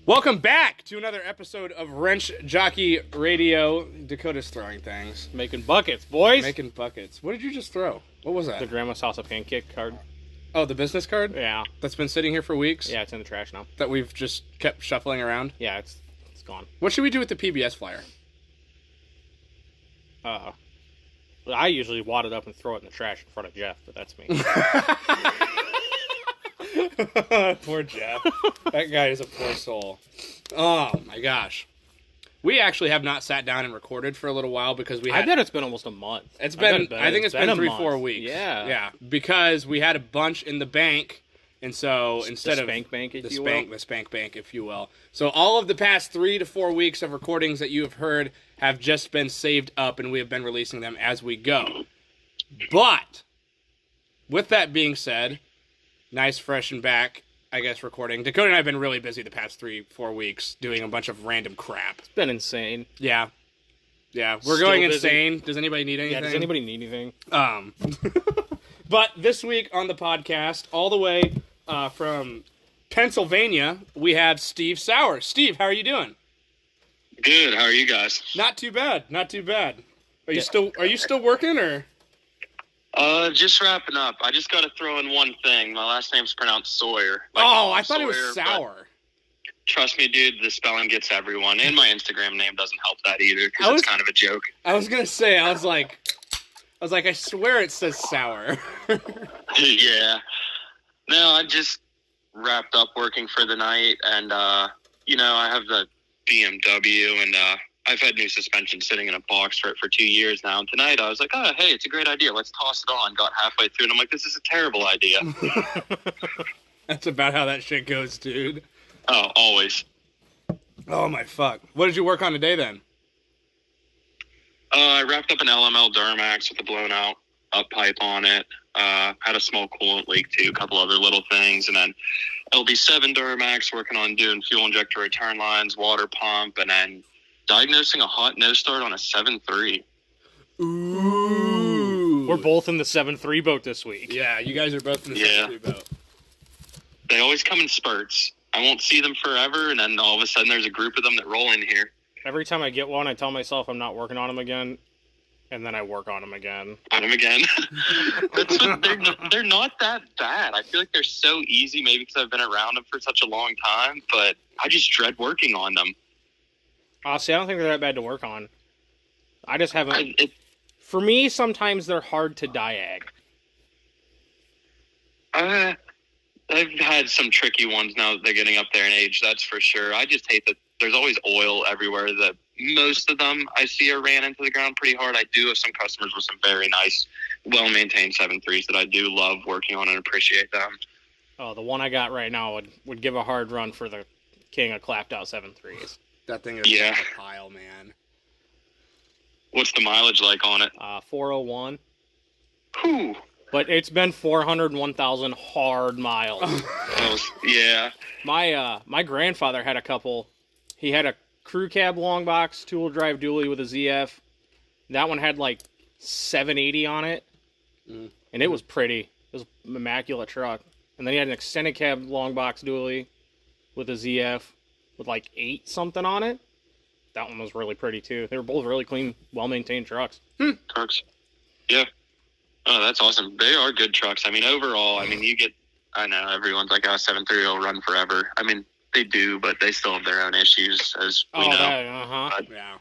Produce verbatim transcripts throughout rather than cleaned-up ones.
Welcome back to another episode of Wrench Jockey Radio. Dakota's throwing things. Making buckets, boys. Making buckets. What did you just throw? What was that? The Grandma's House of Pancake card. Oh, the business card? Yeah. That's been sitting here for weeks? Yeah, it's in the trash now. That we've just kept shuffling around? Yeah, it's it's gone. What should we do with the P B S flyer? Uh, I usually wad it up and throw it in the trash in front of Jeff, but that's me. Poor Jeff. That guy is a poor soul. Oh, my gosh. We actually have not sat down and recorded for a little while because we had... I bet it's been almost a month. It's been, I, I think it's, it's been, been three, month. four weeks. Yeah. Yeah, because we had a bunch in the bank, and so instead the of... Spank Bank, if the you spank, will. The Spank Bank, if you will. So all of the past three to four weeks of recordings that you have heard have just been saved up, and we have been releasing them as we go. But, with that being said, nice, fresh, and back... I guess, recording. Dakota and I have been really busy the past three, four weeks doing a bunch of random crap. It's been insane. Yeah. Yeah, we're Still going busy. insane. Does anybody need anything? Yeah, does anybody need anything? Um, but this week on the podcast, all the way uh, from Pennsylvania, we have Steve Sauer. Steve, how are you doing? Good. How are you guys? Not too bad. Not too bad. Are you Yeah. still Are you still working or? Uh, just wrapping up. I just got to throw in one thing. My last name's pronounced Sawyer. Like Oh, I Tom thought it was Sawyer, but Sour. Trust me, dude, the spelling gets everyone. And my Instagram name doesn't help that either I because was- it's kind of a joke. I was gonna say. I was like, I was like, I swear it says Sour. Yeah. No, I just wrapped up working for the night, and uh, you know, I have the B M W, and uh, I've had new suspension sitting in a box for it for two years now. And tonight I was like, oh, hey, it's a great idea. Let's toss it on. Got halfway through, and I'm like, this is a terrible idea. That's about how that shit goes, dude. Oh, always. Oh my fuck! What did you work on today then? Uh, I wrapped up an L M L Duramax with a blown out up pipe on it. Uh, had a small coolant leak too, a couple other little things, and then L B seven Duramax working on doing fuel injector return lines, water pump, and then diagnosing a hot no start on a seven three. Ooh. We're both in the seven three boat this week. Yeah, you guys are both in the Yeah. same boat. They always come in spurts. I won't see them forever, and then all of a sudden there's a group of them that roll in here. Every time I get one, I tell myself I'm not working on them again, and then I work on them again. On them again. That's what, they're, they're not that bad. I feel like they're so easy, maybe because I've been around them for such a long time, but I just dread working on them. Honestly, I don't think they're that bad to work on. I just haven't... I, it, For me, sometimes they're hard to diag. Uh, I've had some tricky ones now that they're getting up there in age, that's for sure. I just hate that there's always oil everywhere. That most of them I see are ran into the ground pretty hard. I do have some customers with some very nice, well-maintained seven threes that I do love working on and appreciate them. Oh, the one I got right now would, would give a hard run for the king of clapped out seven threes. That thing is Yeah. like a pile, man. What's the mileage like on it? Uh, four oh one. Whew. But it's been four hundred one thousand hard miles. That was- yeah. my uh, my grandfather had a couple. He had a crew cab long box, two-wheel drive dually with a Z F. That one had like seven eighty on it. Mm. And it was pretty. It was an immaculate truck. And then he had an extended cab long box dually with a Z F with like eight something on it. That one was really pretty too. They were both really clean, well-maintained trucks. Trucks. Yeah. Oh, that's awesome. They are good trucks. I mean, overall, I mean, you get, I know everyone's like, oh, seven three will run forever. I mean, they do, but they still have their own issues, as we Oh, know. that, uh-huh. But Yeah.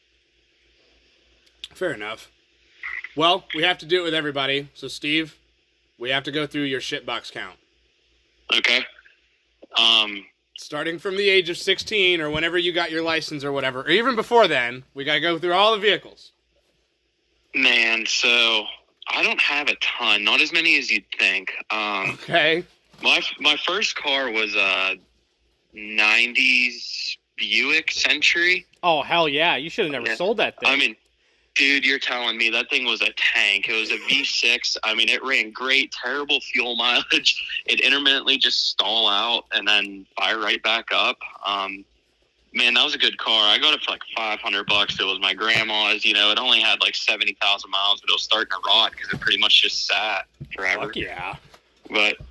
Fair enough. Well, we have to do it with everybody. So, Steve, we have to go through your shitbox count. Okay. Um, Starting from the age of sixteen or whenever you got your license or whatever, or even before then, we got to go through all the vehicles. man, so I don't have a ton, not as many as you'd think. Um, Okay. my my first car was a nineties Buick Century. Oh, hell yeah. You should have never Yeah. sold that thing. I mean, dude, you're telling me that thing was a tank. It was a V six. I mean, it ran great, terrible fuel mileage. It intermittently just stall out and then fire right back up. Um, man, that was a good car. I got it for like five hundred bucks. It was my grandma's, you know, it only had like seventy thousand miles, but it was starting to rot because it pretty much just sat forever. Fuck yeah. But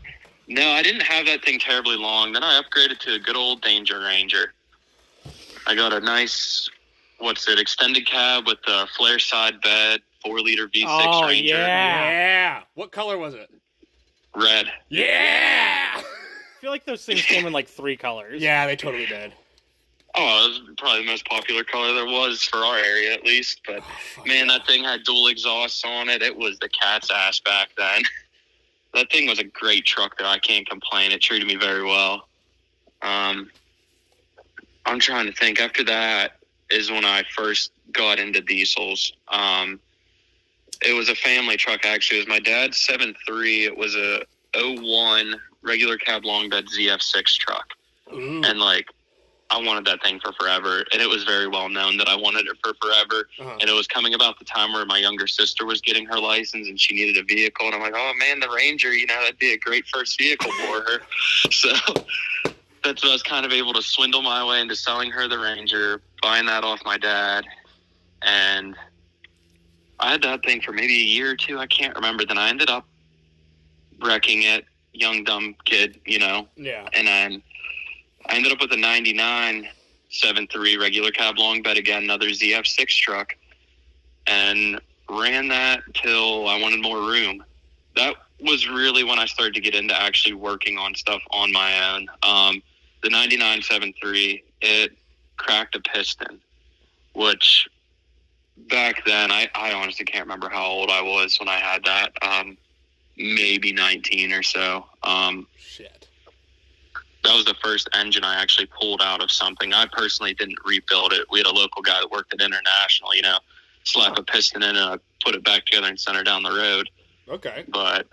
No, I didn't have that thing terribly long. Then I upgraded to a good old Danger Ranger. I got a nice, what's it, extended cab with a flare side bed, four liter V six Oh, Ranger. yeah. Yeah. What color was it? Red. Yeah. I feel like those things came in like three colors. Yeah, they totally did. Oh, it was probably the most popular color there was for our area, at least. But, Oh, man, that thing had dual exhausts on it. It was the cat's ass back then. That thing was a great truck, though. I can't complain. It treated me very well. Um, I'm trying to think. After that is when I first got into diesels. Um, it was a family truck, actually. It was my dad's seven three. It was a oh one regular cab long bed Z F six truck. Ooh. And, like, I wanted that thing for forever, and it was very well known that I wanted it for forever. Uh-huh. And it was coming about the time where my younger sister was getting her license, and she needed a vehicle. And I'm like, oh man, the Ranger, you know, that'd be a great first vehicle for her. So that's what I was kind of able to swindle my way into selling her the Ranger, buying that off my dad, and I had that thing for maybe a year or two. I can't remember. Then I ended up wrecking it, young dumb kid, you know, Yeah. and then I ended up with a ninety-nine seven three regular cab long bed again, another Z F six truck, and ran that till I wanted more room. That was really when I started to get into actually working on stuff on my own. Um, the ninety-nine seven three, it cracked a piston, which back then, I, I honestly can't remember how old I was when I had that. Um, maybe nineteen or so. Um, Shit. That was the first engine I actually pulled out of something. I personally didn't rebuild it. We had a local guy that worked at International, you know, slap a piston in and I put it back together and sent her down the road. Okay. But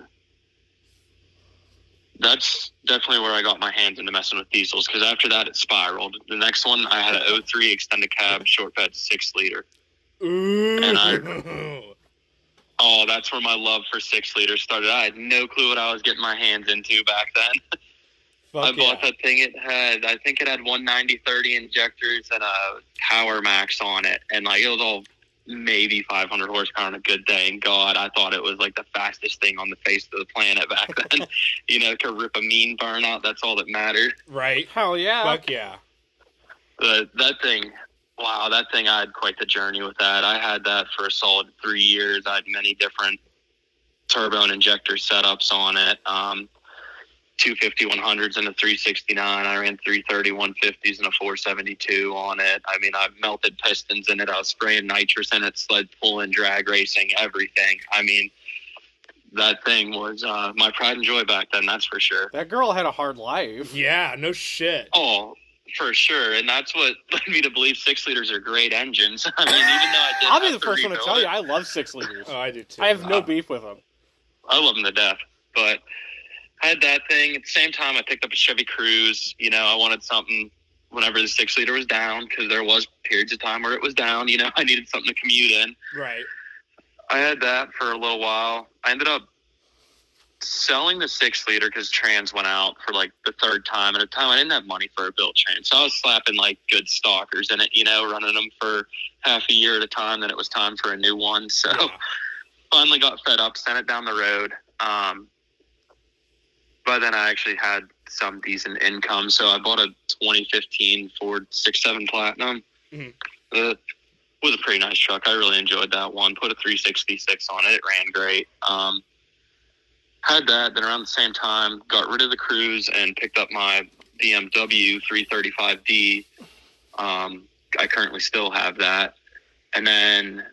that's definitely where I got my hands into messing with diesels, because after that it spiraled. The next one, I had an oh three extended cab short bed six liter. Ooh. And I- Oh, that's where my love for six liters started. I had no clue what I was getting my hands into back then. Fuck I bought yeah. that thing. It had, I think it had one ninety thirty injectors and a Power Max on it. And like, it was all maybe five hundred horsepower on a good day. And God, I thought it was like the fastest thing on the face of the planet back then. You know, it could rip a mean burnout. That's all that mattered. Right. Hell yeah. Fuck yeah. But that thing, wow, that thing, I had quite the journey with that. I had that for a solid three years. I had many different turbo and injector setups on it. Um, two fifty one hundreds and a three sixty-nine. I ran three thirty one fifties and a four seventy-two on it. I mean, I melted pistons in it. I was spraying nitrous in it, sled pulling, drag racing, everything. I mean, that thing was uh, my pride and joy back then, that's for sure. That girl had a hard life. Yeah, no shit. Oh, for sure. And that's what led me to believe six liters are great engines. I mean, even though I did I'll be have the to first one to rebuild tell you, it, I love six liters. Oh, I do too. I have no Uh, beef with them. I love them to death. But I had that thing. At the same time, I picked up a Chevy Cruze. You know, I wanted something whenever the six liter was down, because there was periods of time where it was down. You know, I needed something to commute in. Right. I had that for a little while. I ended up selling the six liter because trans went out for like the third time. And at the time, I didn't have money for a built trans. So I was slapping like good stalkers in it, you know, running them for half a year at a time. Then it was time for a new one. So Yeah. finally got fed up, sent it down the road. Um, but then I actually had some decent income. So I bought a twenty fifteen Ford six seven Platinum. Mhm. It was a pretty nice truck. I really enjoyed that one. Put a three sixty-six on it. It ran great. Um, had that. Then around the same time, got rid of the Cruze and picked up my B M W three thirty-five D. Um, I currently still have that. And then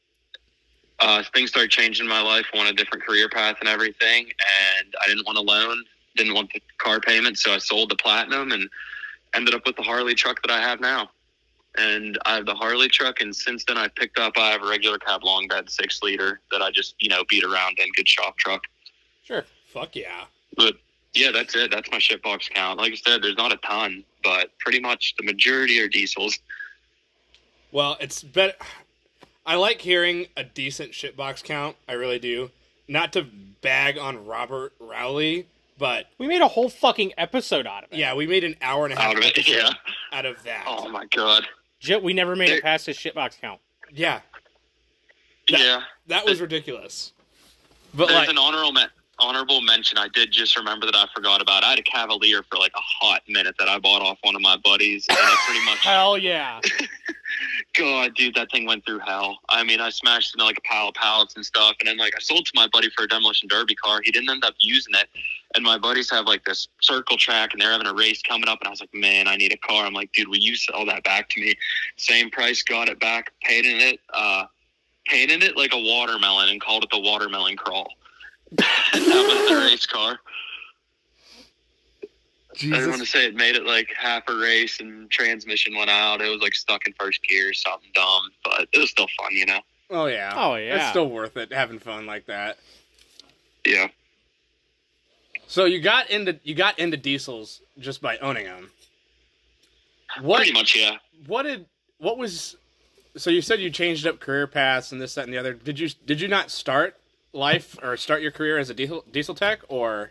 uh, things started changing in my life. I wanted a different career path and everything. And I didn't want a loan, didn't want the car payment. So I sold the Platinum and ended up with the Harley truck that I have now. And I have the Harley truck. And since then I picked up, I have a regular cab long bed six liter that I just, you know, beat around in. Good shop truck. Sure. Fuck yeah. But yeah, that's it. That's my shitbox count. Like I said, there's not a ton, but pretty much the majority are diesels. Well, it's better. I like hearing a decent shitbox count. I really do. Not to bag on Robert Rowley, but We made a whole fucking episode out of it. yeah, we made an hour and a half Out of it, episode yeah. out of that. Oh my god. J- we never made There- it past his shitbox count. Yeah, That- yeah. that was ridiculous. But There's like, an honorable men- honorable mention, I did just remember that I forgot about. I had a Cavalier for like a hot minute that I bought off one of my buddies, and it pretty much. Hell yeah! God, dude, that thing went through hell. I mean, I smashed into like a pile of pallets and stuff, and then like I sold to my buddy for a demolition derby car. He didn't end up using it, and my buddies have like this circle track, and they're having a race coming up, and I was like, man, I need a car. I'm like, dude, will you sell that back to me? Same price, got it back, painted it, uh, painted it like a watermelon, and called it the Watermelon Crawl. That was the race car. Jesus. I didn't want to say it made it like half a race and transmission went out. It was like stuck in first gear or something dumb, but it was still fun, you know? Oh, yeah. Oh, yeah. It's still worth it, having fun like that. Yeah. So you got into you got into diesels just by owning them. What, Pretty much, yeah. What did what was so you said you changed up career paths and this, that, and the other. Did you did you not start life or start your career as a diesel diesel tech or?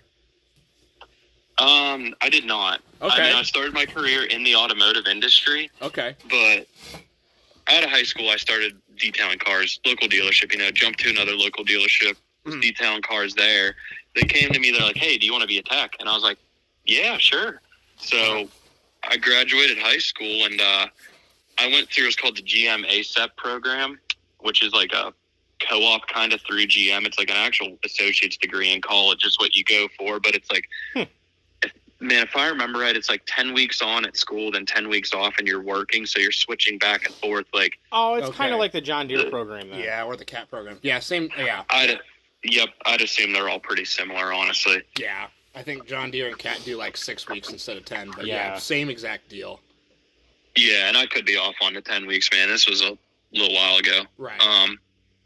Um, I did not. Okay. I mean, I started my career in the automotive industry. Okay. But out of high school, I started detailing cars, local dealership. You know, jumped to another local dealership, was Mm. detailing cars there. They came to me. They're like, "Hey, do you want to be a tech?" And I was like, "Yeah, sure." So I graduated high school, and uh, I went through what's called the G M A S E P program, which is like a co-op kind of through G M. It's like an actual associate's degree in college is what you go for, but it's like, Hmm. if, man, if I remember right, it's like ten weeks on at school, then ten weeks off, and you're working, so you're switching back and forth. Like, Oh, it's Okay. kind of like the John Deere program then. Yeah, or the CAT program. Yeah, same. Yeah, I'd, yep, I'd assume they're all pretty similar, honestly. yeah. I think John Deere and CAT do like six weeks instead of ten, but yeah, Yeah. same exact deal. Yeah, and I could be off on the ten weeks, man. This was a little while ago. Right. Um,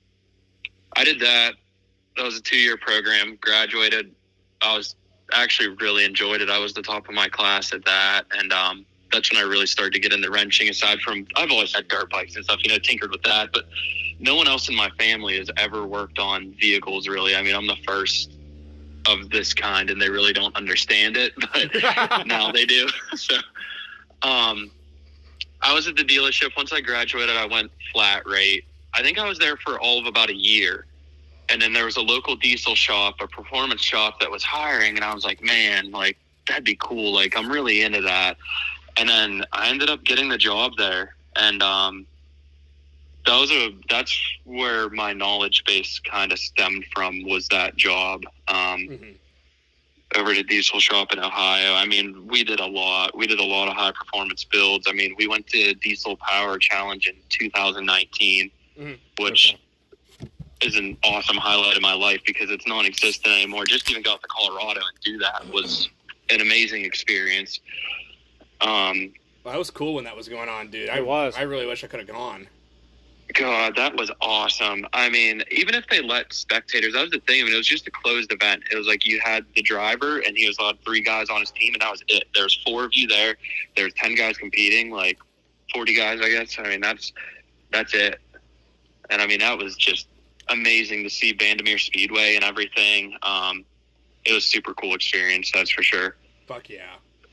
I did that. That was a two-year program. Graduated. I was actually really enjoyed it. I was the top of my class at that, and um, that's when I really started to get into wrenching. Aside from, I've always had dirt bikes and stuff, you know, tinkered with that, but no one else in my family has ever worked on vehicles, really. I mean, I'm the first of this kind, and they really don't understand it, but now they do. So, um, I was at the dealership. Once I graduated, I went flat rate. I think I was there for all of about a year. And then there was a local diesel shop, a performance shop that was hiring. And I was like, man, like, that'd be cool. Like, I'm really into that. And then I ended up getting the job there. And um, that was a, that's where my knowledge base kind of stemmed from, was that job. Um, Mhm. over at a diesel shop in Ohio. I mean, we did a lot. We did a lot of high performance builds. I mean, we went to Diesel Power Challenge in two thousand nineteen, Mhm. which is an awesome highlight of my life because it's non-existent anymore. Just even go out to Colorado and do that was an amazing experience. Um, Well, that was cool when that was going on, dude. I It was. I really wish I could have gone. God, that was awesome. I mean, even if they let spectators, that was the thing. I mean, it was just a closed event. It was like you had the driver, and he was allowed three guys on his team, and that was it. There was four of you there. There was ten guys competing, like forty guys, I guess. I mean, that's that's it. And I mean, that was just amazing to see Bandimere Speedway and everything. Um, it was a super cool experience, that's for sure. Fuck yeah.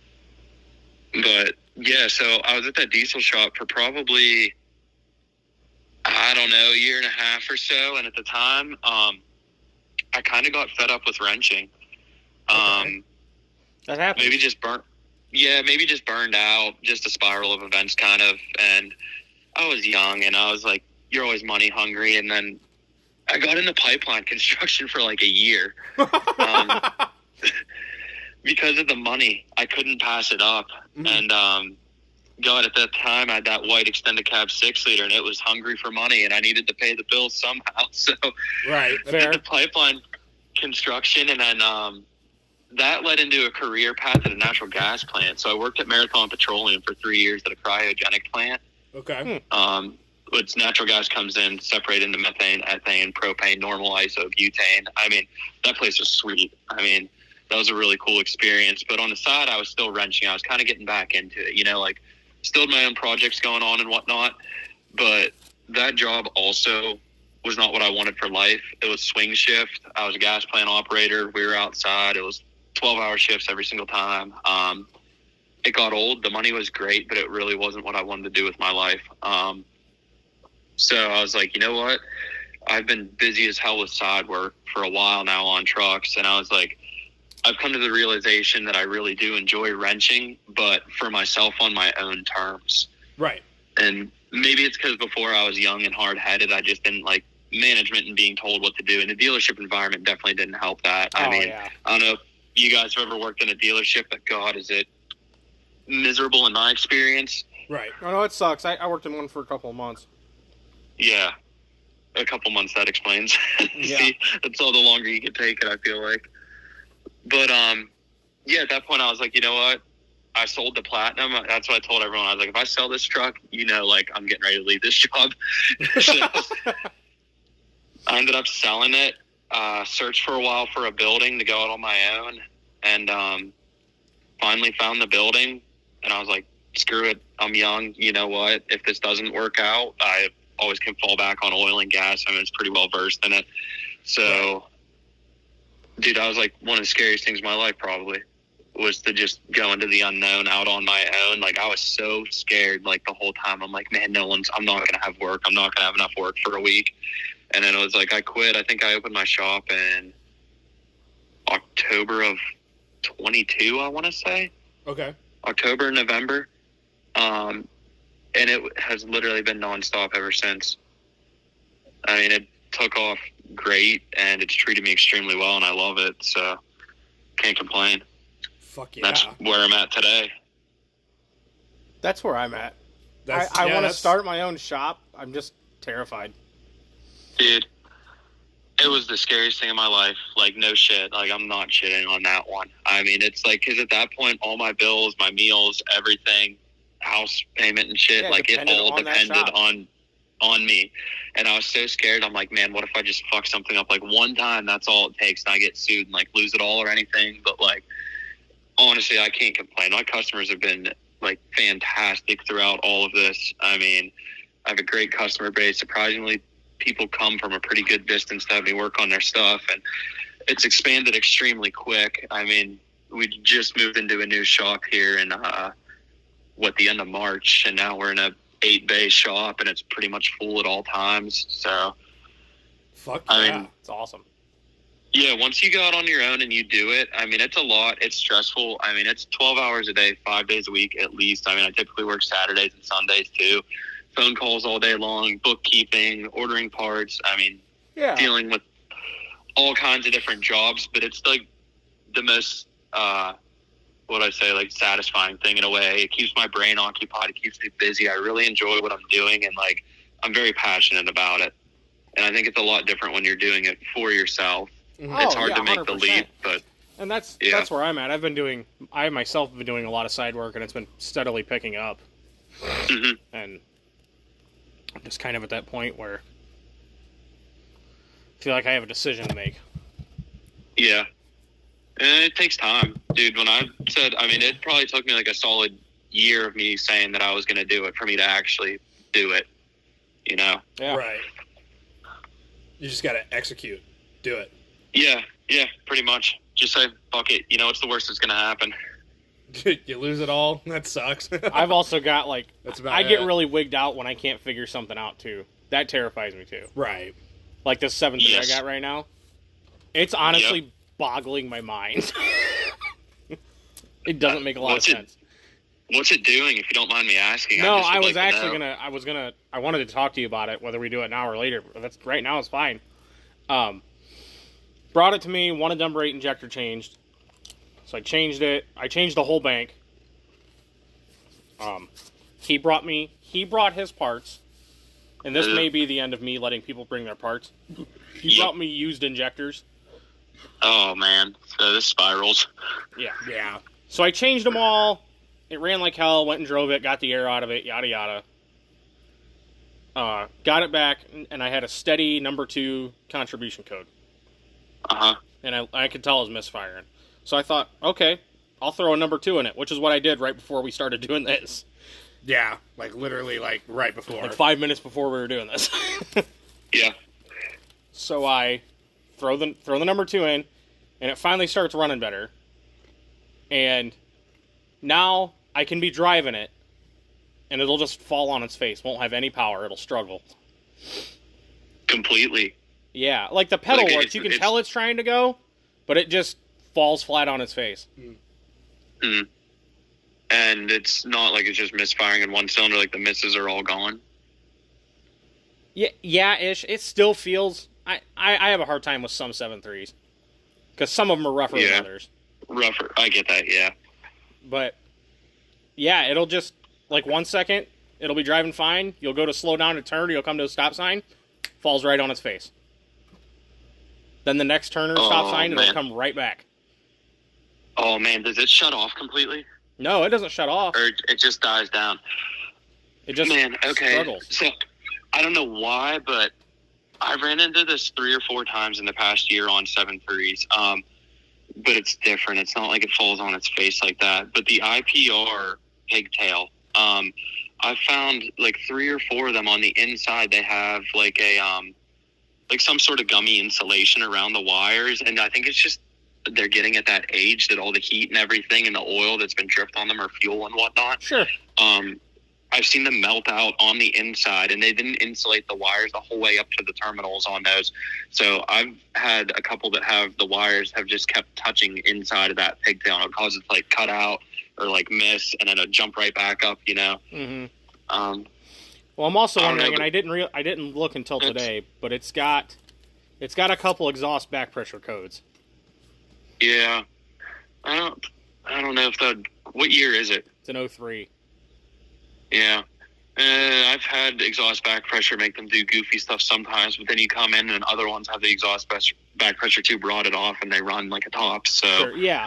But yeah, so I was at that diesel shop for probably, I don't know, a year and a half or so. And at the time, um, I kind of got fed up with wrenching. Um, Okay. That happens. maybe just burnt. Yeah, maybe just burned out, just a spiral of events kind of. And I was young and I was like, you're always money hungry. And then I got into pipeline construction for like a year. Um, because of the money, I couldn't pass it up. Mhm. And, um, God, at that time, I had that white extended cab six liter, and it was hungry for money, and I needed to pay the bill somehow. So Right. I Fair. did the pipeline construction, and then um, that led into a career path at a natural gas plant. So I worked at Marathon Petroleum for three years at a cryogenic plant. Okay. Um, which natural gas comes in, separated into methane, ethane, propane, normal iso, butane. I mean, that place was sweet. I mean, that was a really cool experience. But on the side, I was still wrenching. I was kind of getting back into it, you know, like still had my own projects going on and whatnot. But that job also was not what I wanted for life. It was swing shift. I was a gas plant operator. We were outside. It was twelve hour shifts every single time. Um, it got old. The money was great, but it really wasn't what I wanted to do with my life. Um, so I was like, you know what? I've been busy as hell with side work for a while now on trucks, and I was like, I've come to the realization that I really do enjoy wrenching, but for myself on my own terms. Right. And maybe it's because before I was young and hard-headed, I just didn't like management and being told what to do. And the dealership environment definitely didn't help that. Oh, I mean, yeah. I don't know if you guys have ever worked in a dealership, but God, is it miserable in my experience. Right. Oh, no, it sucks. I, I worked in one for a couple of months. Yeah. A couple months, that explains. Yeah. See, that's all the longer you can take it, I feel like. But, um, yeah, at that point, I was like, you know what? I sold the Platinum. That's what I told everyone. I was like, if I sell this truck, you know, like, I'm getting ready to leave this job. So I ended up selling it, uh, searched for a while for a building to go out on my own, and um, finally found the building. And I was like, screw it. I'm young. You know what? If this doesn't work out, I always can fall back on oil and gas. I mean, it's pretty well versed in it. So, dude, I was like, one of the scariest things in my life probably was to just go into the unknown out on my own. Like, I was so scared, like, the whole time. I'm like, man, no one's, I'm not going to have work. I'm not going to have enough work for a week. And then it was like, I quit. I think I opened my shop in October of twenty-two, I want to say. Okay. October, November. Um, and it has literally been nonstop ever since. I mean, it took off great, and it's treated me extremely well, and I love it. So, can't complain. Fuck yeah. That's where I'm at today. That's where I'm at. That's, I, I yeah, want to that's- start my own shop. I'm just terrified. Dude, it was the scariest thing in my life. Like, no shit. Like, I'm not shitting on that one. I mean, it's like, because at that point, all my bills, my meals, everything, house payment and shit, Yeah, like, it depended all on that depended shop. on on me. And I was so scared. I'm like, man, what if I just fuck something up? Like, one time, that's all it takes, and I get sued and, like, lose it all or anything. But, like, honestly, I can't complain. My customers have been, like, fantastic throughout all of this. I mean, I have a great customer base. Surprisingly, people come from a pretty good distance to have me work on their stuff, and it's expanded extremely quick. I mean, we just moved into a new shop here in, uh, what, the end of March, and now we're in a eight bay shop, and it's pretty much full at all times. So, Fuck I yeah. mean, It's awesome. yeah, once you go out on your own and you do it, I mean, it's a lot. It's stressful. I mean, it's twelve hours a day, five days a week at least. I mean, I typically work Saturdays and Sundays too. Phone calls all day long, bookkeeping, ordering parts. I mean, Yeah. dealing with all kinds of different jobs, but it's like the most, uh, what I say, like satisfying thing in a way. It keeps my brain occupied. It keeps me busy. I really enjoy what I'm doing, and like, I'm very passionate about it. And I think it's a lot different when you're doing it for yourself. Mhm. It's Oh, hard yeah, to make one the hundred leap, percent. but And that's Yeah. that's where I'm at. I've been doing, I myself have been doing a lot of side work, and it's been steadily picking up. mhm. And I'm just kind of at that point where I feel like I have a decision to make. Yeah. And it takes time, dude. When I said, I mean, it probably took me like a solid year of me saying that I was going to do it for me to actually do it, you know? Yeah. Right. You just gotta execute. Do it. Yeah, yeah, pretty much. Just say, fuck it. You know, what's the worst that's going to happen? You lose it all. That sucks. I've also got like, That's about I get it. really wigged out when I can't figure something out too. That terrifies me too. Right. Like this seven three Yes. I got right now. It's honestly boggling my mind. It doesn't make a lot What's of it- sense. What's it doing, if you don't mind me asking? No, just would I was like to actually know. gonna. I was gonna. I wanted to talk to you about it, whether we do it now or later. But that's right now. It's fine. Um, brought it to me. Wanted number eight injector changed, so I changed it. I changed the whole bank. Um, he brought me. He brought his parts, and this Uh. may be the end of me letting people bring their parts. He Yep. brought me used injectors. Oh, man. So this spirals. Yeah. Yeah. So I changed them all. It ran like hell. Went and drove it. Got the air out of it. Yada yada. Uh, got it back, and I had a steady number two contribution code, Uh-huh. and I I could tell it was misfiring. So I thought, okay, I'll throw a number two in it, which is what I did right before we started doing this. Yeah. Like literally, like right before. Like five minutes before we were doing this. Yeah. So I throw the throw the number two in, and it finally starts running better. And now I can be driving it, and it'll just fall on its face. Won't have any power. It'll struggle. completely. Yeah, like the pedal Like, works. it's- You can it's- tell it's trying to go, but it just falls flat on its face. Hmm. And it's not like it's just misfiring in one cylinder. Like the misses are all gone. Yeah, yeah, ish. It still feels. I, I, I have a hard time with some seven threes because some of them are rougher Yeah. than others. Rougher. I get that. Yeah. But yeah, it'll just like one second it'll be driving fine. You'll go to slow down to turn. You'll come to a stop sign, falls right on its face. Then the next turn or stop Oh, sign, it'll man. come right back. Oh man, does it shut off completely, No, it doesn't shut off. or it just dies down? It just Man, okay. struggles. So I don't know why, but I ran into this three or four times in the past year on seven threes. Um, but it's different. It's not like it falls on its face like that. But the I P R pigtail, um, I found like three or four of them on the inside. They have like a um, like some sort of gummy insulation around the wires, and I think it's just they're getting at that age that all the heat and everything and the oil that's been dripped on them or fuel and whatnot. Sure. Um, I've seen them melt out on the inside, and they didn't insulate the wires the whole way up to the terminals on those. So I've had a couple that have the wires have just kept touching inside of that pigtail, and it'll cause it to like cut out or like miss, and then it'll jump right back up. You know. Mm-hmm. Um, Well, I'm also I don't wondering, know, and but- I didn't real I didn't look until It's- today, but it's got it's got a couple exhaust back pressure codes. yeah, I don't. I don't know if that. What year is it? It's an oh three. Yeah. Uh, I've had exhaust back pressure make them do goofy stuff sometimes, but then you come in and other ones have the exhaust bas- back pressure tube rotted off and they run like a top. So, Sure, yeah,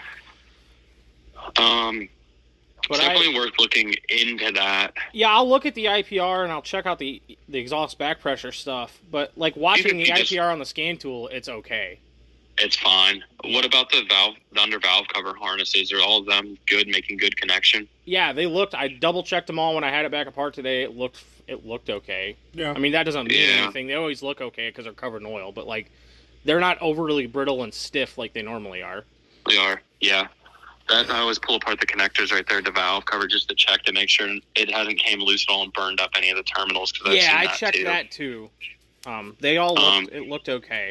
um, but it's I definitely worth looking into that. yeah I'll look at the I P R and I'll check out the the exhaust back pressure stuff. But like watching You the just- I P R on the scan tool, it's okay. It's fine. What about the valve, the under valve cover harnesses? Are all of them good, making good connection? Yeah, they looked. I double checked them all when I had it back apart today. It looked it looked okay. Yeah. I mean that doesn't mean Yeah. anything. They always look okay because they're covered in oil, but like they're not overly brittle and stiff like they normally are. They are. Yeah. That, I always pull apart the connectors right there, the valve cover, just to check to make sure it hasn't came loose at all and burned up any of the terminals. Cause I've Yeah, seen I that checked too. that too. Um, they all looked. Um, it looked okay.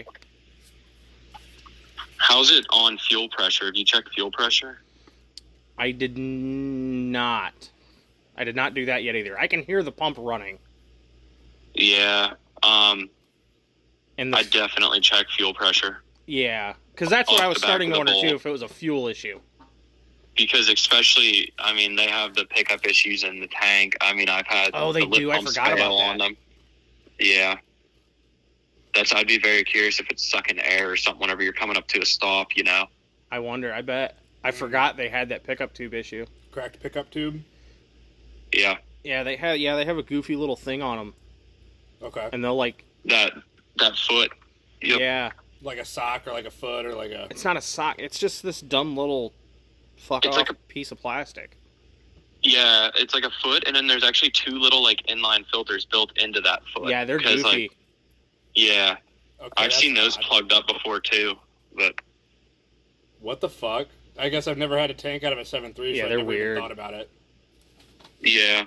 How's it on fuel pressure? Have you checked fuel pressure? I did not. I did not do that yet either. I can hear the pump running, Yeah. Um, and the I definitely check fuel pressure yeah, because that's what Off I was the back starting to of the wonder too bowl. if it was a fuel issue. because especially, I mean, they have the pickup issues in the tank. I mean, I've had Oh, they the lip do. I pumps forgot about fail that. on them. Yeah. That's, I'd be very curious if it's sucking air or something whenever you're coming up to a stop, you know? I wonder. I bet. I forgot they had that pickup tube issue. Cracked pickup tube. Yeah. Yeah, they have. Yeah, they have a goofy little thing on them, Okay. and they'll like. That, that foot. Yep. Yeah, Like a sock or like a foot or like a. it's not a sock. It's just this dumb little fuck It's off like a- piece of plastic. Yeah, it's like a foot, and then there's actually two little, like, inline filters built into that foot. Yeah, they're Because, goofy. Like, yeah. Okay, I've that's seen those odd. plugged up before, too. But, What the fuck? I guess I've never had a tank out of a seven three. Yeah, so they're I've never even weird. thought about it. yeah.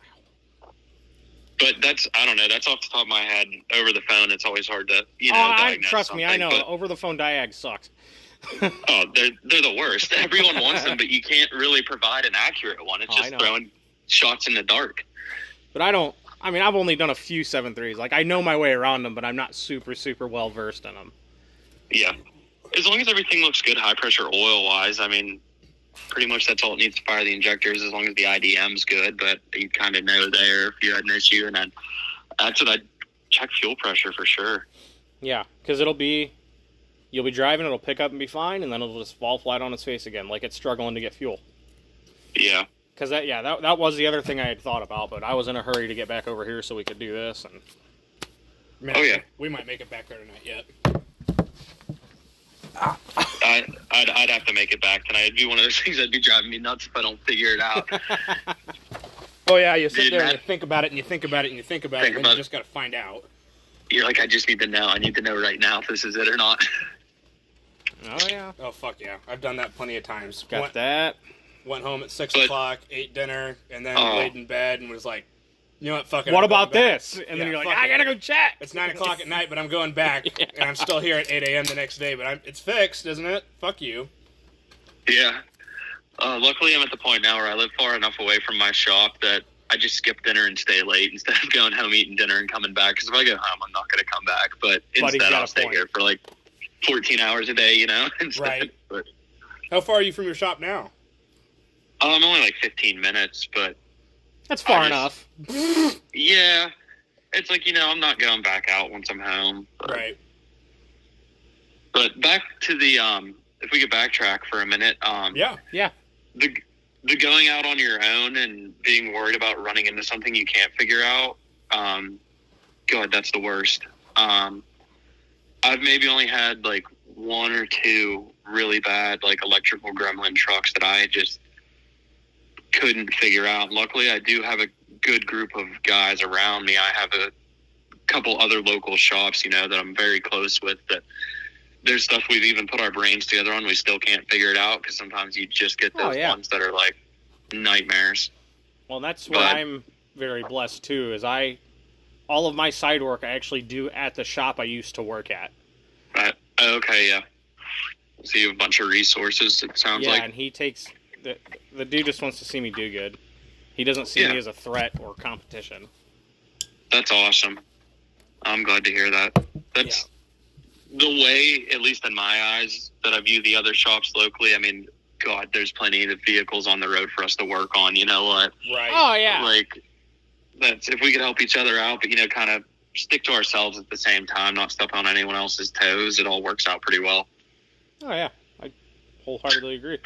But that's, I don't know, that's off the top of my head. Over the phone, it's always hard to, you know, oh, I, diagnose trust me, I something, know. but- Over the phone diag sucks. Oh, they're they're the worst. Everyone wants them, but you can't really provide an accurate one. It's Oh, I just know. throwing shots in the dark. But I don't. I mean, I've only done a few seven threes. Like I know my way around them, but I'm not super super well versed in them. Yeah. As long as everything looks good, high pressure oil wise, I mean, pretty much that's all it needs to fire the injectors. As long as the I D M's good, but you kind of know there if you had an issue, and then that's what I check fuel pressure for sure. Yeah, because it'll be. You'll be driving, it'll pick up and be fine, and then it'll just fall flat on its face again, like it's struggling to get fuel. Yeah. Because that, yeah, that that was the other thing I had thought about, but I was in a hurry to get back over here so we could do this. And Man, Oh, yeah. We might make it back there tonight yet. I I'd, I'd have to make it back tonight. It'd be one of those things that'd be driving me nuts if I don't figure it out. Oh yeah, you sit Dude, there and that- you think about it and you think about it and you think about Think it, and about then it. you just got to find out. You're like, I just need to know. I need to know right now if this is it or not. oh yeah, Oh fuck yeah, I've done that plenty of times. got went, that. went home at six But- o'clock, ate dinner, and then Oh. laid in bed and was like, You know what? Fuck it. What I'm going about back. this? And Yeah, then you're like, fuck I it. gotta go check. It's nine o'clock at night, but I'm going back, Yeah. and I'm still here at eight a.m. the next day. But I'm, it's fixed, isn't it? Fuck you. Yeah. Uh, luckily, I'm at the point now where I live far enough away from my shop that I just skip dinner and stay late instead of going home, eating dinner, and coming back. Because if I go home, I'm not going to come back. But But he's instead, got I'll a stay point. here for like fourteen hours a day, you know? instead. Right. But How far are you from your shop now? uh, I'm only like fifteen minutes, but That's far I enough. yeah. It's like, you know, I'm not going back out once I'm home. But, Right. But back to the, um, if we could backtrack for a minute. Um, Yeah. Yeah. the the going out on your own and being worried about running into something you can't figure out, um, God, that's the worst. Um, I've maybe only had like one or two really bad like electrical gremlin trucks that I just couldn't figure out. Luckily, I do have a good group of guys around me. I have a couple other local shops, you know, that I'm very close with that. There's stuff we've even put our brains together on. We still can't figure it out because sometimes you just get Oh, those yeah. ones that are like nightmares. Well, that's where But- I'm very blessed too. Is I, all of my side work I actually do at the shop I used to work at. Right. Okay, yeah. So you have a bunch of resources, it sounds yeah, like. and he takes the the dude just wants to see me do good. He doesn't see Yeah. me as a threat or competition. That's awesome. I'm glad to hear that. That's the way, at least in my eyes, that I view the other shops locally. I mean, God, there's plenty of vehicles on the road for us to work on. You know what? Right. Oh yeah. Like, that's if we could help each other out, but, you know, kind of stick to ourselves at the same time, not step on anyone else's toes, it all works out pretty well. Oh yeah. I wholeheartedly agree.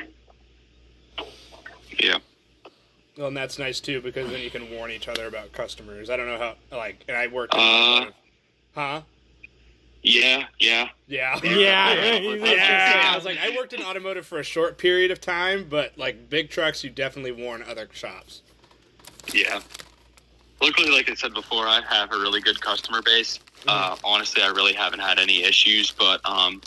Yeah. Well, and that's nice too because then you can warn each other about customers. I don't know how. Like, and I worked. in Uh, automotive. Huh? Yeah, yeah. Yeah. Yeah. Yeah. I was like, I worked in automotive for a short period of time, but like big trucks, you definitely warn other shops. Yeah. Luckily, like I said before, I have a really good customer base. Uh, honestly, I really haven't had any issues, but um,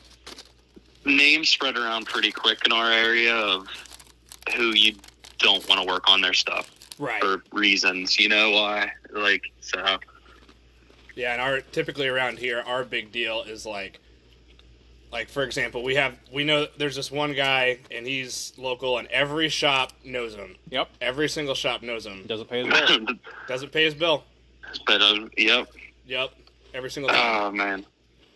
names spread around pretty quick in our area of who you don't want to work on their stuff Right. for reasons. You know why? Like, so. Yeah, and our typically around here, our big deal is like, like for example, we have we know there's this one guy and he's local and every shop knows him. Yep. Every single shop knows him. Doesn't pay his bill. Doesn't pay his bill. but, um, yep. Yep. Every single time. Oh, man.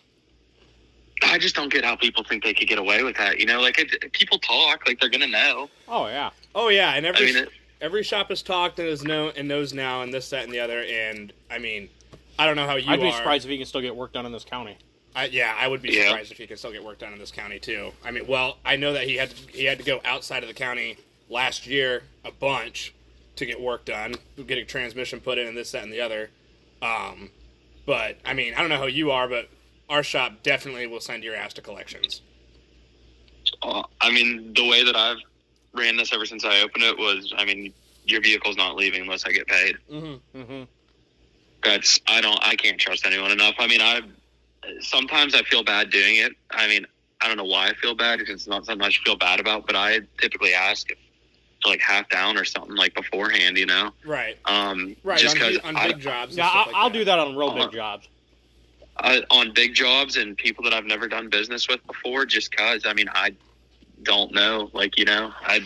I just don't get how people think they could get away with that. You know, like, it, people talk like they're going to know. Oh yeah. Oh yeah, and every I mean, it, every shop has talked and is know and knows now and this that and the other. And I mean, I don't know how you I'd be are. surprised if he can still get work done in this county. I, yeah, I would be Yeah. surprised if he could still get work done in this county too. I mean, well, I know that he had to, he had to go outside of the county last year a bunch to get work done, getting transmission put in and this that and the other. Um, but I mean, I don't know how you are, but our shop definitely will send your ass to collections. uh, I mean, the way that I've ran this ever since I opened it was, I mean, your vehicle's not leaving unless I get paid. Mm-hmm. Mm-hmm. That's, I don't, I can't trust anyone enough. I mean, I, sometimes I feel bad doing it. I mean, I don't know why I feel bad because it's not something I should feel bad about, but I typically ask if it's like half down or something like beforehand, you know? Right, Um, right. just on, because on I, big jobs. and Yeah, stuff I'll, like I'll that. do that on real Uh-huh. big jobs. I, on big jobs and people that I've never done business with before, just cause, I mean, I don't know, like, you know, I,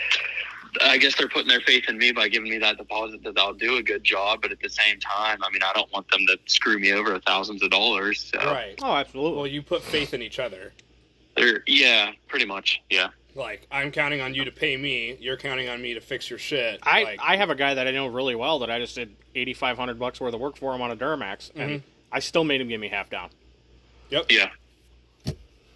I guess they're putting their faith in me by giving me that deposit that I'll do a good job, but at the same time, I mean, I don't want them to screw me over thousands of dollars. So. Right. Oh, absolutely. Well, you put faith in each other. They're, yeah, pretty much, yeah. Like, I'm counting on you to pay me. You're counting on me to fix your shit. I, like, I have a guy that I know really well that I just did eighty-five hundred bucks worth of work for him on a Duramax, and Mhm. I still made him give me half down. Yep. Yeah. Yeah,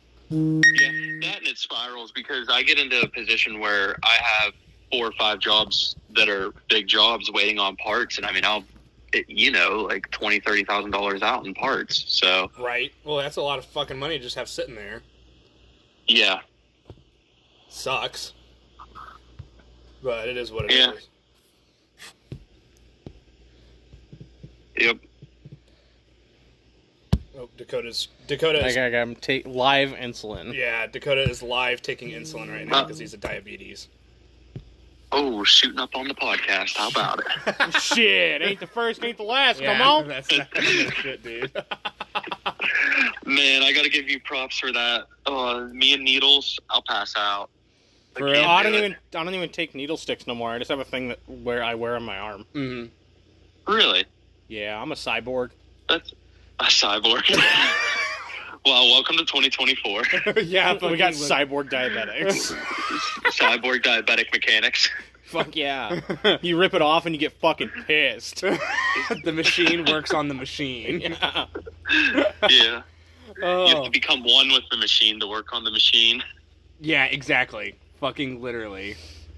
that and it spirals because I get into a position where I have four or five jobs that are big jobs waiting on parts, and I mean, I'll, it, you know, like twenty, thirty thousand dollars out in parts. So Right. Well, that's a lot of fucking money to just have sitting there. yeah, Sucks. But it is what it is. Yeah. yep. Oh, Dakota's Dakota I is got him take live insulin. yeah. Dakota is live taking insulin right now because he's a diabetes. Oh Ooh, shooting up on the podcast. How about it? Shit, ain't the first, ain't the last. Yeah, Come on. That's not good shit, dude. Man, I got to give you props for that. Uh, me and needles, I'll pass out. I For can't real? Oh, I do don't it. even I don't even take needle sticks no more. I just have a thing that where I wear on my arm. Mm-hmm. Really? Yeah, I'm a cyborg. That's a cyborg. Well, welcome to twenty twenty-four. Yeah, We got fucking- cyborg diabetics. Cyborg diabetic mechanics. Fuck yeah. You rip it off and you get fucking pissed. The machine works on the machine. Yeah. Yeah. You have Oh. to become one with the machine to work on the machine. Yeah, exactly. Fucking literally.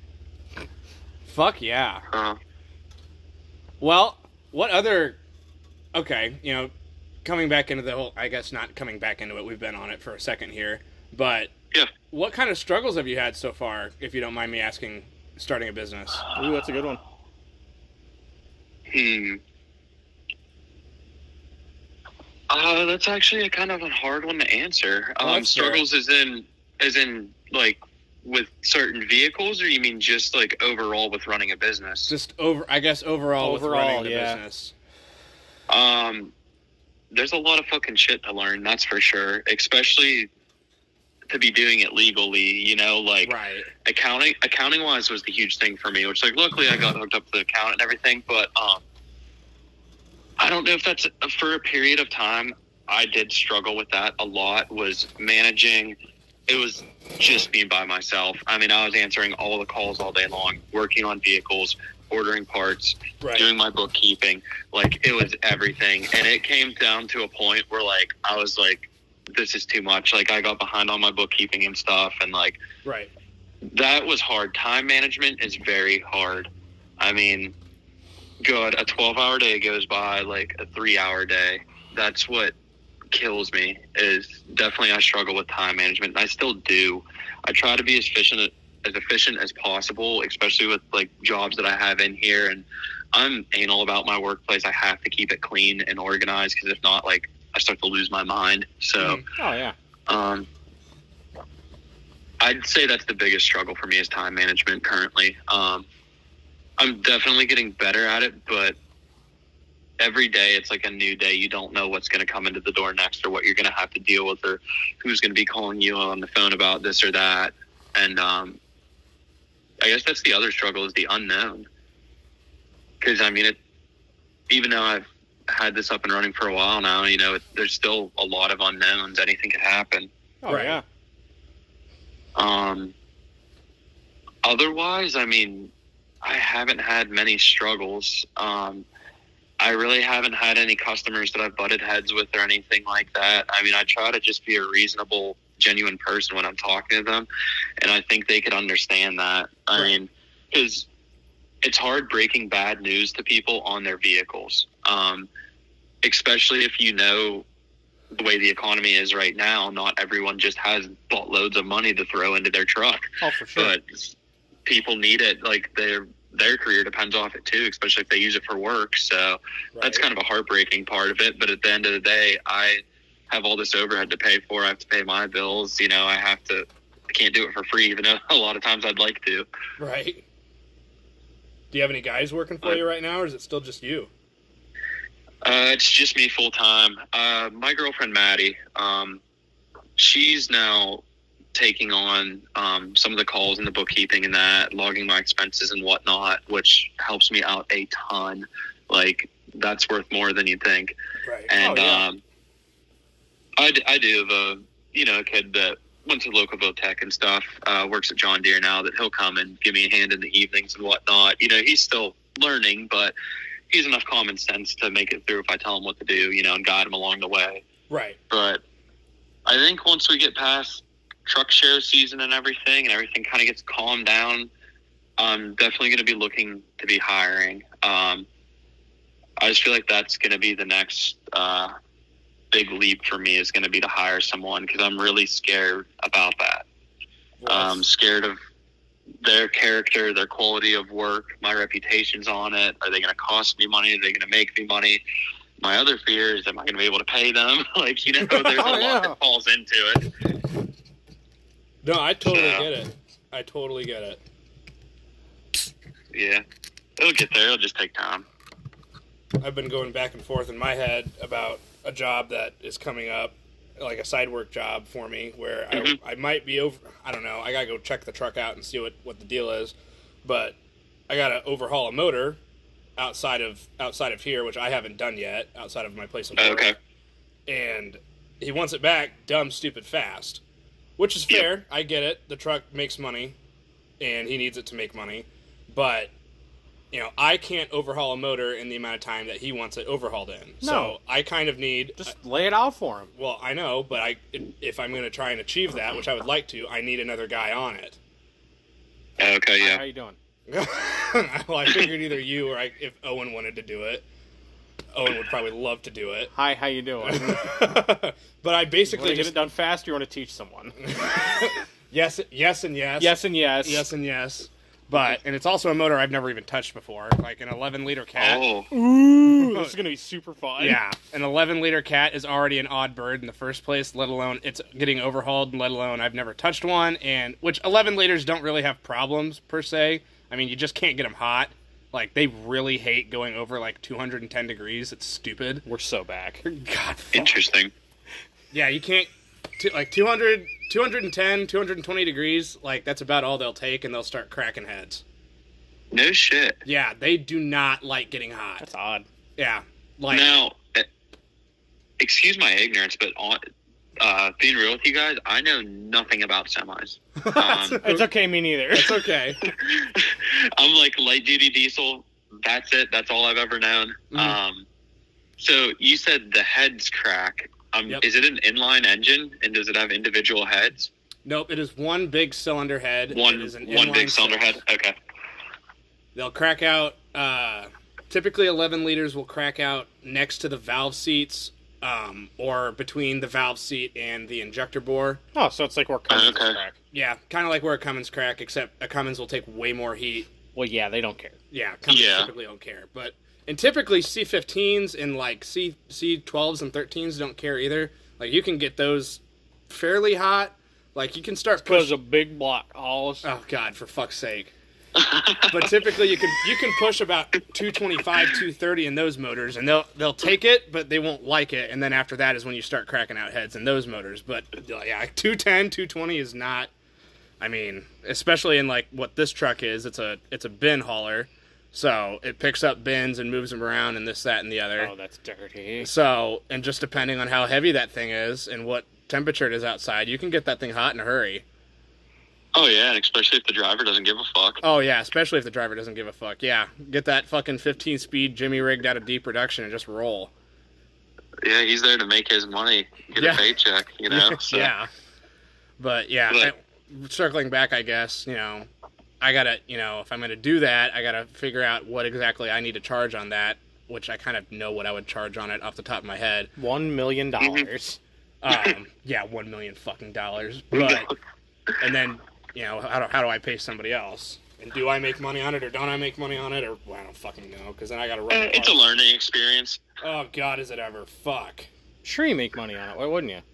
Fuck yeah. Uh, Well, what other... Okay, you know, coming back into the whole... I guess not coming back into it. We've been on it for a second here. But Yeah. what kind of struggles have you had so far, if you don't mind me asking, starting a business? Ooh, that's a good one. hmm. Uh, that's actually a kind of a hard one to answer. Oh, Um, that's fair. struggles is in, as in, like, with certain vehicles, or you mean just, like, overall with running a business? Just over... I guess overall, with Overall, running the yeah. business. Um, there's a lot of fucking shit to learn, that's for sure. Especially to be doing it legally, you know, like Right. accounting. Accounting wise was the huge thing for me, which like luckily I got hooked up to the account and everything. But um, I don't know if that's for a period of time. I did struggle with that a lot. Was managing. It was just me by myself. I mean, I was answering all the calls all day long, working on vehicles, ordering parts, Right. doing my bookkeeping. Like, it was everything. And it came down to a point where, like, I was like, this is too much. Like, I got behind on my bookkeeping and stuff. And, like, Right. that was hard. Time management is very hard. I mean, good. A twelve-hour day goes by like a three-hour day. That's what kills me. Is definitely I struggle with time management. And I still do. I try to be as efficient as efficient as possible, especially with like jobs that I have in here. And I'm anal about my workplace. I have to keep it clean and organized because if not, like I start to lose my mind. So. Mhm. Oh yeah. Um, I'd say that's the biggest struggle for me is time management currently. Um, I'm definitely getting better at it, but every day it's like a new day. You don't know what's going to come into the door next or what you're going to have to deal with or who's going to be calling you on the phone about this or that. And um, I guess that's the other struggle is the unknown. Because, I mean, it, even though I've had this up and running for a while now, you know, it, there's still a lot of unknowns. Anything could happen. Oh Right. yeah. Um, otherwise, I mean, I haven't had many struggles. Um, I really haven't had any customers that I've butted heads with or anything like that. I mean, I try to just be a reasonable, genuine person when I'm talking to them. And I think they could understand that. I Right. mean, because it's hard breaking bad news to people on their vehicles. Um, especially if you know the way the economy is right now, not everyone just has buttloads of money to throw into their truck, Oh for sure. but people need it. Like their their career depends off it too, especially if they use it for work. So that's kind of a heartbreaking part of it. But at the end of the day, I have all this overhead to pay for. I have to pay my bills. You know, I have to. I can't do it for free, even though a lot of times I'd like to. Right. Do you have any guys working for you right now, or is it still just you? Uh, it's just me full time. Uh, my girlfriend Maddie, um, she's now taking on um, some of the calls and the bookkeeping and that, logging my expenses and whatnot, which helps me out a ton. Like that's worth more than you think. Right. And Oh, yeah. um, I, d- I do have a you know a kid that went to local Votech and stuff, uh, works at John Deere now. That he'll come and give me a hand in the evenings and whatnot. You know, he's still learning, but he's enough common sense to make it through if I tell him what to do, you know, and guide him along the way. Right. But I think once we get past truck show season and everything, and everything kind of gets calmed down, I'm definitely going to be looking to be hiring. Um, I just feel like that's going to be the next uh, big leap for me is going to be to hire someone because I'm really scared about that. Well, I'm scared of their character, their quality of work, my reputation's on it. Are they going to cost me money? Are they going to make me money? My other fear is, am I going to be able to pay them? Like, you know, there's a Oh, lot yeah. that falls into it. no, I totally So- get it. I totally get it. yeah, it'll get there. It'll just take time. I've been going back and forth in my head about a job that is coming up, like a side work job for me, where Mhm. I, I might be over. I don't know. I gotta go check the truck out and see what, what the deal is, but I gotta overhaul a motor outside of outside of here, which I haven't done yet, outside of my place of work. Okay. And he wants it back dumb, stupid, fast, which is Yep. fair. I get it. The truck makes money, and he needs it to make money, but you know, I can't overhaul a motor in the amount of time that he wants it overhauled in. No. So I kind of need. Just lay it out for him. Well, I know, but I if I'm going to try and achieve that, which I would like to, I need another guy on it. Okay, Hi, yeah. how you doing? Well, I figured either you or I, if Owen wanted to do it. Owen would probably love to do it. Hi, how you doing? But I Want basically to get just it done fast? Or you want to teach someone? yes, yes, and yes, Yes and yes. yes, and yes. But and it's also a motor I've never even touched before, like an eleven liter cat. Oh, Ooh, this is gonna be super fun. Yeah, an eleven liter cat is already an odd bird in the first place, let alone it's getting overhauled, let alone I've never touched one, and which eleven liters don't really have problems per se. I mean, you just can't get them hot. Like, they really hate going over like two hundred ten degrees. It's stupid. We're so back. God, fuck. interesting. Yeah, you can't, t- like two hundred, two ten, two hundred twenty degrees, like that's about all they'll take, and they'll start cracking heads. No shit. Yeah, they do not like getting hot. That's odd. Yeah, like, Now, eh, excuse my ignorance, but on uh, being real with you guys, I know nothing about semis. Um, It's okay, me neither. it's okay. I'm like light duty diesel. That's it. That's all I've ever known. Mhm. Um, so you said the heads crack. Um, Yep. Is it an inline engine, and does it have individual heads? Nope, it is one big cylinder head. One It is an one inline big cylinder six. head. Okay. They'll crack out, uh, typically eleven liters will crack out next to the valve seats, um, or between the valve seat and the injector bore. Oh, so it's like where Cummins Okay. crack. Yeah, kind of like where a Cummins crack, except a Cummins will take way more heat. Well, yeah, they don't care. Yeah, Cummins Yeah. typically don't care. But, and typically C fifteens and like C, C12s and thirteens don't care either. Like, you can get those fairly hot. Like, you can start Because pushing. a big block house. Oh, God, for fuck's sake. But typically you can you can push about two twenty-five, two thirty in those motors, and they'll they'll take it, but they won't like it. And then after that is when you start cracking out heads in those motors. But yeah, two ten, two twenty is not. I mean, especially in like what this truck is, it's a it's a bin hauler, so it picks up bins and moves them around and this, that, and the other. Oh, that's dirty. So, and just depending on how heavy that thing is and what temperature it is outside, you can get that thing hot in a hurry. Oh yeah, and especially if the driver doesn't give a fuck. Oh, yeah, especially if the driver doesn't give a fuck. Yeah, get that fucking fifteen-speed Jimmy rigged out of deep reduction and just roll. Yeah, he's there to make his money, get Yeah. a paycheck, you know. So. Yeah. But, yeah, But- I- circling back, I guess, you know, I gotta, you know, if I'm gonna do that, I gotta figure out what exactly I need to charge on that, which I kind of know what I would charge on it off the top of my head. One million Mm-hmm. dollars. Um, yeah, one million fucking dollars. But, and then, you know, how do, how do I pay somebody else? And do I make money on it, or don't I make money on it, or well, I don't fucking know, because then I gotta run. Uh, the it's a parts. learning experience. Oh God, is it ever? Fuck. Sure, you make money on it. Why wouldn't you?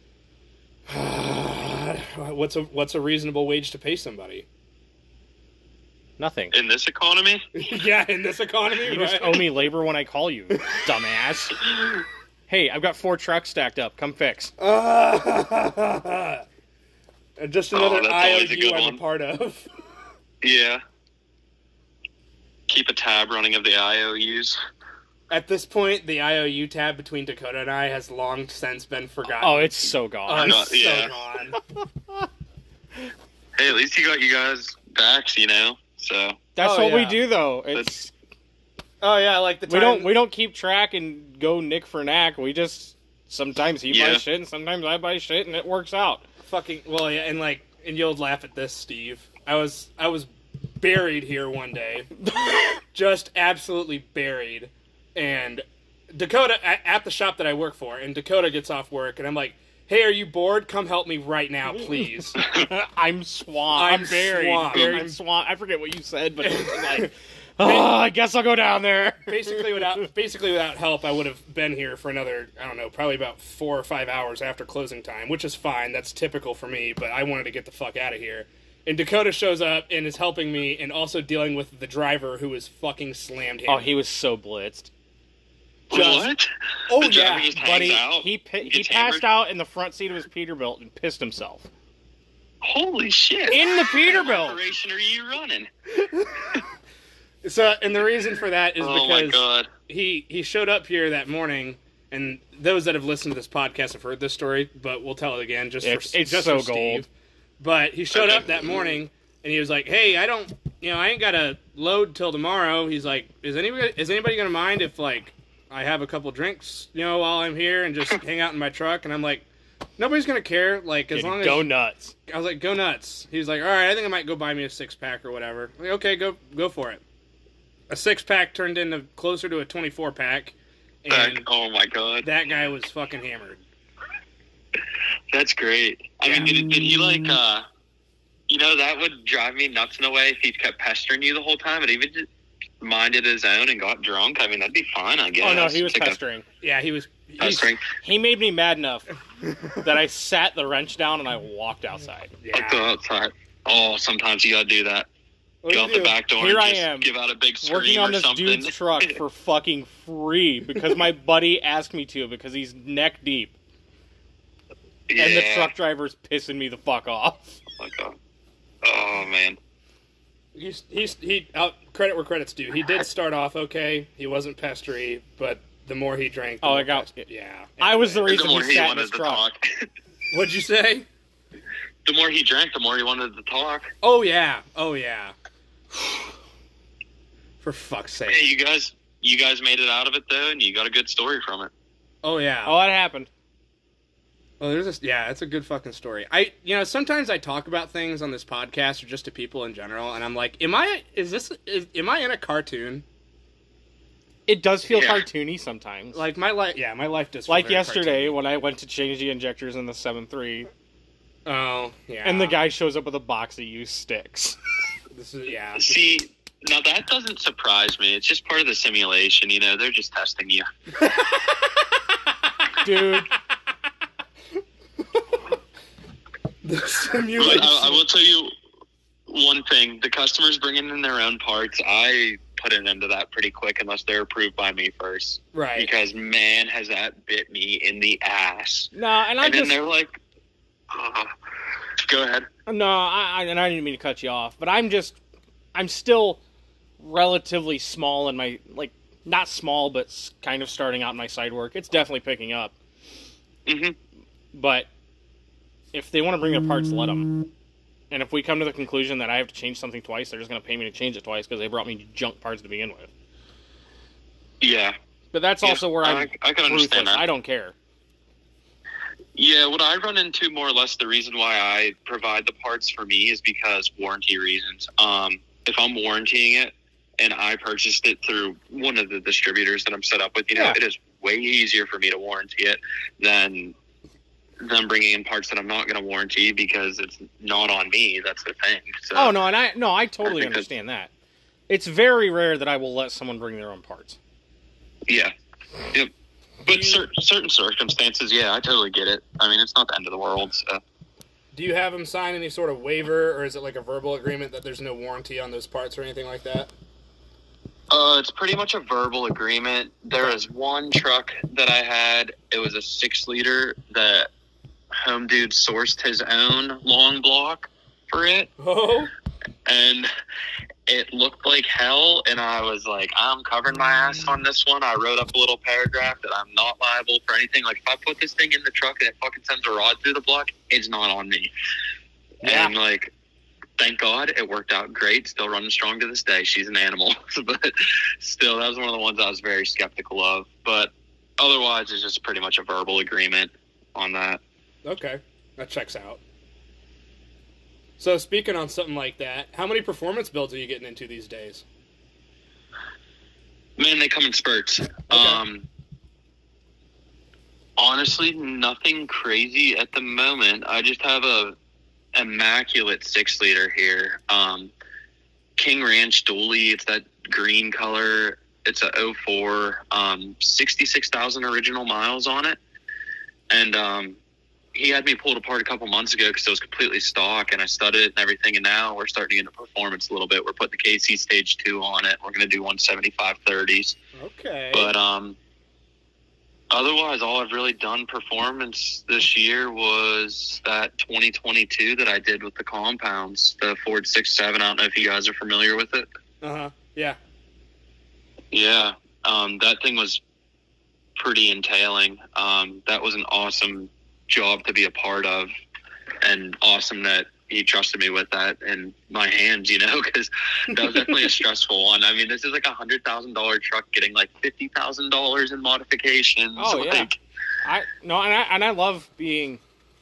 what's a what's a reasonable wage to pay somebody? Nothing. In this economy, Yeah, in this economy, You right? just owe me labor when I call you, dumbass. Hey, I've got four trucks stacked up. Come fix. Uh, just another Oh, that's always a I O U good I'm one. a part of. yeah. Keep a tab running of the I O Us. At this point, the I O U tab between Dakota and I has long since been forgotten. Oh, it's so Oh, gone. no. it's so Yeah. gone. Hey, at least you got you guys backs, you know. So That's Oh, what we yeah. do, though. It's that's Oh yeah, like the time. we don't we don't keep track and go nick for knack. We just sometimes he Yeah. buys shit and sometimes I buy shit and it works out. fucking well, yeah, and like, and you'll laugh at this, Steve. I was I was buried here one day, just absolutely buried, and Dakota at, at the shop that I work for, and Dakota gets off work, and I'm like, "Hey, are you bored? Come help me right now, please." I'm swamped. I'm I'm, buried. swamped. Buried I'm- swamped. I forget what you said, but it was like, oh, I guess I'll go down there. basically without basically without help, I would have been here for another, I don't know, probably about four or five hours after closing time, which is fine. That's typical for me, but I wanted to get the fuck out of here. And Dakota shows up and is helping me and also dealing with the driver who was fucking slammed Oh, hammered. he was so blitzed. Just- what? Oh, The driver yeah, just hangs Buddy, out, he pi- he gets passed hammered? out in the front seat of his Peterbilt and pissed himself. Holy shit! In the What Peterbilt. operation are you running? So, and the reason for that is Oh my because god! he he showed up here that morning, and those that have listened to this podcast have heard this story, but we'll tell it again just It's- for it's just so for Steve. gold. But he showed Okay. up that morning, and he was like, "Hey, I don't, you know, I ain't got to load till tomorrow." He's like, "Is anybody is anybody gonna mind if like I have a couple drinks, you know, while I'm here and just hang out in my truck?" And I'm like, "Nobody's gonna care. Like as Dude, long as go nuts. I was like, go nuts." He was like, all right, I think I might go buy me a six pack or whatever. I'm like, okay, go go for it. A six pack turned into closer to a twenty-four pack, and Like, oh my god! that guy was fucking hammered. That's great. I Yeah. mean, did, did he like? uh You know, that would drive me nuts in a way if he kept pestering you the whole time, and even just minded his own and got drunk. I mean, that'd be fine, I guess. Oh no, he was It's like a pestering. Yeah, he was. he's- Pestering. He made me mad enough that I sat the wrench down and I walked outside. Like go Yeah. outside. Oh, sometimes you gotta do that. What Go do out you the do? back door Here and I just am, give out a big scream Working on or this something. dude's truck for fucking free because my buddy asked me to because he's neck deep yeah. and the truck driver's pissing me the fuck off. Oh, my God. Oh man. He's he's he. Uh, credit where credit's due. He did start off okay. He wasn't pestery, but the more he drank, the Oh, more I got- pest- yeah. I was the Anyway. reason the more he he sat in wanted his to truck. talk. What'd you say? The more he drank, the more he wanted to talk. Oh yeah. Oh yeah. For fuck's sake. Hey, you guys, you guys made it out of it though, and you got a good story from it. Oh yeah. Oh, that happened. Oh, there's this. Yeah, it's a good fucking story. I, you know, sometimes I talk about things on this podcast or just to people in general, and I'm like, am I? Is this? Is, am I in a cartoon? It does feel Yeah. cartoony sometimes. Like my life? Yeah, my life does. Feel Like very yesterday when I went to change the injectors in the seven three, cartoony. Oh yeah. and the guy shows up with a box of used sticks. This is yeah. See, now that doesn't surprise me. It's just part of the simulation. You know, they're just testing you. Dude, The But simulation. I, I will tell you one thing: the customers bringing in their own parts, I put an end to that pretty quick, unless they're approved by me first. Right. Because man, has that bit me in the ass. no, and I and then just they're like, uh, "Go ahead." no, I, I and I didn't mean to cut you off, but I'm just, I'm still relatively small in my like not small, but s- kind of starting out in my side work. It's definitely picking up, hmm but if they want to bring their parts, let them. And if we come to the conclusion that I have to change something twice, they're just going to pay me to change it twice because they brought me junk parts to begin with. Yeah, But that's Yeah, also where I'm I, I can understand ruthless. that. I don't care. Yeah, what I run into more or less the reason why I provide the parts for me is because warranty reasons. Um, if I'm warrantying it and I purchased it through one of the distributors that I'm set up with, you know, Yeah. it is way easier for me to warranty it than them bringing in parts that I'm not going to warranty because it's not on me. That's the thing. So, Oh no, and I no, I totally I think understand that. It's very rare that I will let someone bring their own parts. Yeah. Yep. Do But you- cer- certain circumstances, yeah, I totally get it. I mean, it's not the end of the world. So. Do you have him sign any sort of waiver, or is it like a verbal agreement that there's no warranty on those parts or anything like that? Uh, it's pretty much a verbal agreement. There is one truck that I had. It was a six liter that Home Dude sourced his own long block for it, Oh. and it looked like hell. And I was like, I'm covering my ass on this one. I wrote up a little paragraph that I'm not liable for anything. Like, if I put this thing in the truck and it fucking sends a rod through the block, it's not on me. Yeah. And like, thank God it worked out great. Still running strong to this day. She's an animal. But still, that was one of the ones I was very skeptical of. But otherwise, it's just pretty much a verbal agreement on that. Okay, that checks out. So speaking on something like that, how many performance builds are you getting into these days? Man, they come in spurts. Um, honestly, nothing crazy at the moment. I just have a immaculate six liter here. Um, King Ranch dually. It's that green color. It's a oh four, um, sixty-six thousand original miles on it. And um, he had me pulled apart a couple months ago because it was completely stock, and I studied it and everything. And now we're starting to get into performance a little bit. We're putting the K C Stage Two on it. We're going to do one seventy-five thirties. Okay. But um, otherwise, all I've really done performance this year was that twenty twenty-two that I did with the compounds, the Ford six seven. I don't know if you guys are familiar with it. Uh huh. Yeah. Yeah. Um, that thing was pretty entailing. Um, that was an awesome job to be a part of, and awesome that he trusted me with that in my hands, you know, because that was definitely a stressful one. I mean, this is like a hundred thousand dollar truck getting like fifty thousand dollars in modifications. Oh like, yeah, I no, and I and I love being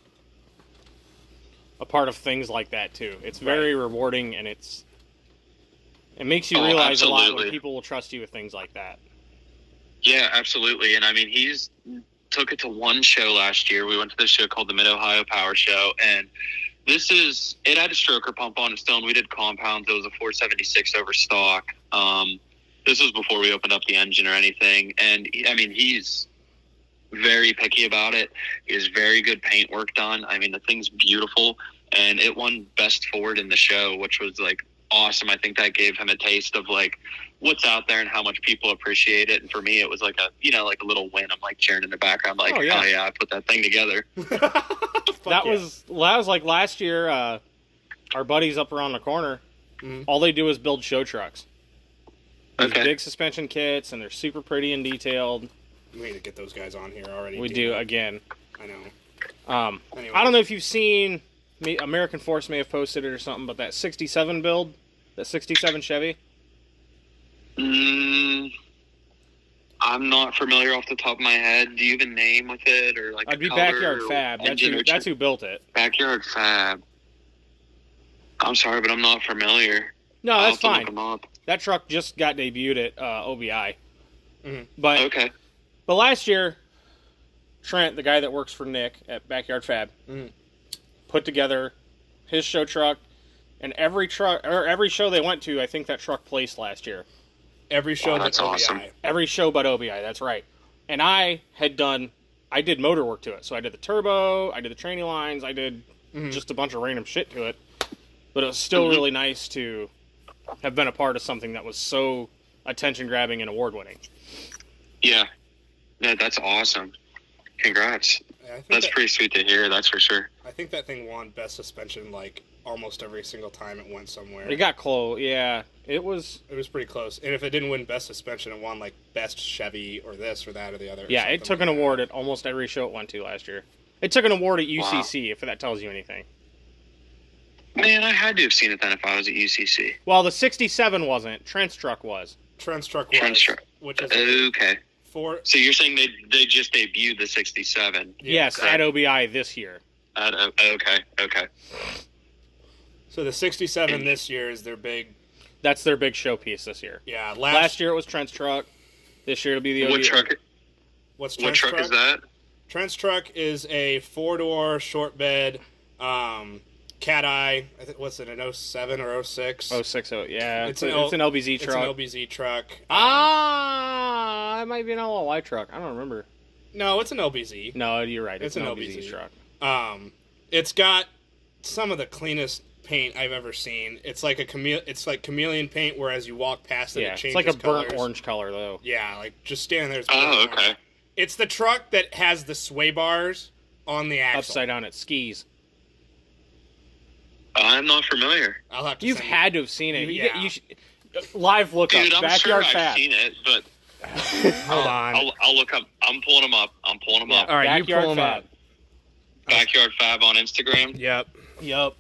a part of things like that too. It's very right. rewarding, and it's it makes you oh, realize absolutely. a lot when people will trust you with things like that. Yeah, absolutely. And I mean, he's took it to one show last year. We went to this show called the Mid-Ohio Power Show, and this is, it had a stroker pump on it still, and we did compounds. It was a four seventy-six over stock. Um, this was before we opened up the engine or anything. And, he, I mean, he's very picky about it. He has very good paint work done. I mean, the thing's beautiful, and it won Best Ford in the show, which was, like, awesome. I think that gave him a taste of, like, what's out there and how much people appreciate it. And for me, it was like a, you know, like a little win. I'm like cheering in the background, like, oh yeah, oh, yeah I put that thing together. that yeah. was, that was like last year, uh, our buddies up around the corner, mm-hmm. all they do is build show trucks. There's okay. big suspension kits, and they're super pretty and detailed. We need to get those guys on here already. We do, that. again. I know. Um, anyway. I don't know if you've seen, American Force may have posted it or something, but that sixty-seven build, that sixty-seven Chevy. Mm, I'm not familiar off the top of my head. Do you have a name with it, or like? I'd be Backyard Fab. That's who, that's who built it. Backyard Fab. I'm sorry, but I'm not familiar. No, I'll that's fine. That truck just got debuted at uh, O B I. Mm-hmm. But okay. But last year, Trent, the guy that works for Nick at Backyard Fab, mm-hmm. put together his show truck, and every truck or every show they went to, I think that truck placed last year. Every show oh, that's but awesome. O B I. Every show but O B I, that's right. And I had done, I did motor work to it. So I did the turbo, I did the training lines, I did mm-hmm. just a bunch of random shit to it. But it was still mm-hmm. really nice to have been a part of something that was so attention-grabbing and award-winning. Yeah. Yeah, that's awesome. Congrats. Yeah, I think that's that, pretty sweet to hear, that's for sure. I think that thing won Best Suspension, like, almost every single time it went somewhere. It got close, yeah. It was... It was pretty close. And if it didn't win Best Suspension, it won, like, Best Chevy or this or that or the other. Yeah, it took like an that. award at almost every show it went to last year. It took an award at U C C, wow. if that tells you anything. Man, I had to have seen it then if I was at U C C. Well, the sixty-seven wasn't. Trent's truck was. Trent's truck was. Trent's truck. Which is okay. Four... So you're saying they they just debuted the sixty-seven? Yes, okay. At O B I this year. At, okay, okay. So the sixty-seven this year is their big... That's their big showpiece this year. Yeah. Last, last year it was Trent's truck. This year it'll be the O B I. What truck? What's Trent's what truck, truck is that? Trent's truck is a four-door, short bed, um, cat eye. I think, what's it, an oh seven or oh six? oh six, oh, yeah. It's, it's, an, a, it's an L B Z it's truck. It's an L B Z truck. Um, ah, it might be an L L Y truck. I don't remember. No, it's an L B Z. No, you're right. It's, it's an, an L B Z. L B Z truck. Um, it's got some of the cleanest paint I've ever seen. It's like a chame- It's like chameleon paint, where as you walk past it, yeah, it changes it's like a burnt colors. Orange color, though. Yeah, like just standing there. It's oh, okay. Orange. It's the truck that has the sway bars on the axle. Upside down, it skis. I'm not familiar. I'll have to. You've send had you. to have seen it. You, you, yeah. you should, live look Dude, up. I'm Backyard sure Fab. I've seen it, but hold on. I'll, I'll look up. I'm pulling them up. I'm pulling them yeah, up. All right, Backyard you pull them Fab. up. Backyard Fab on Instagram. Yep. Yep.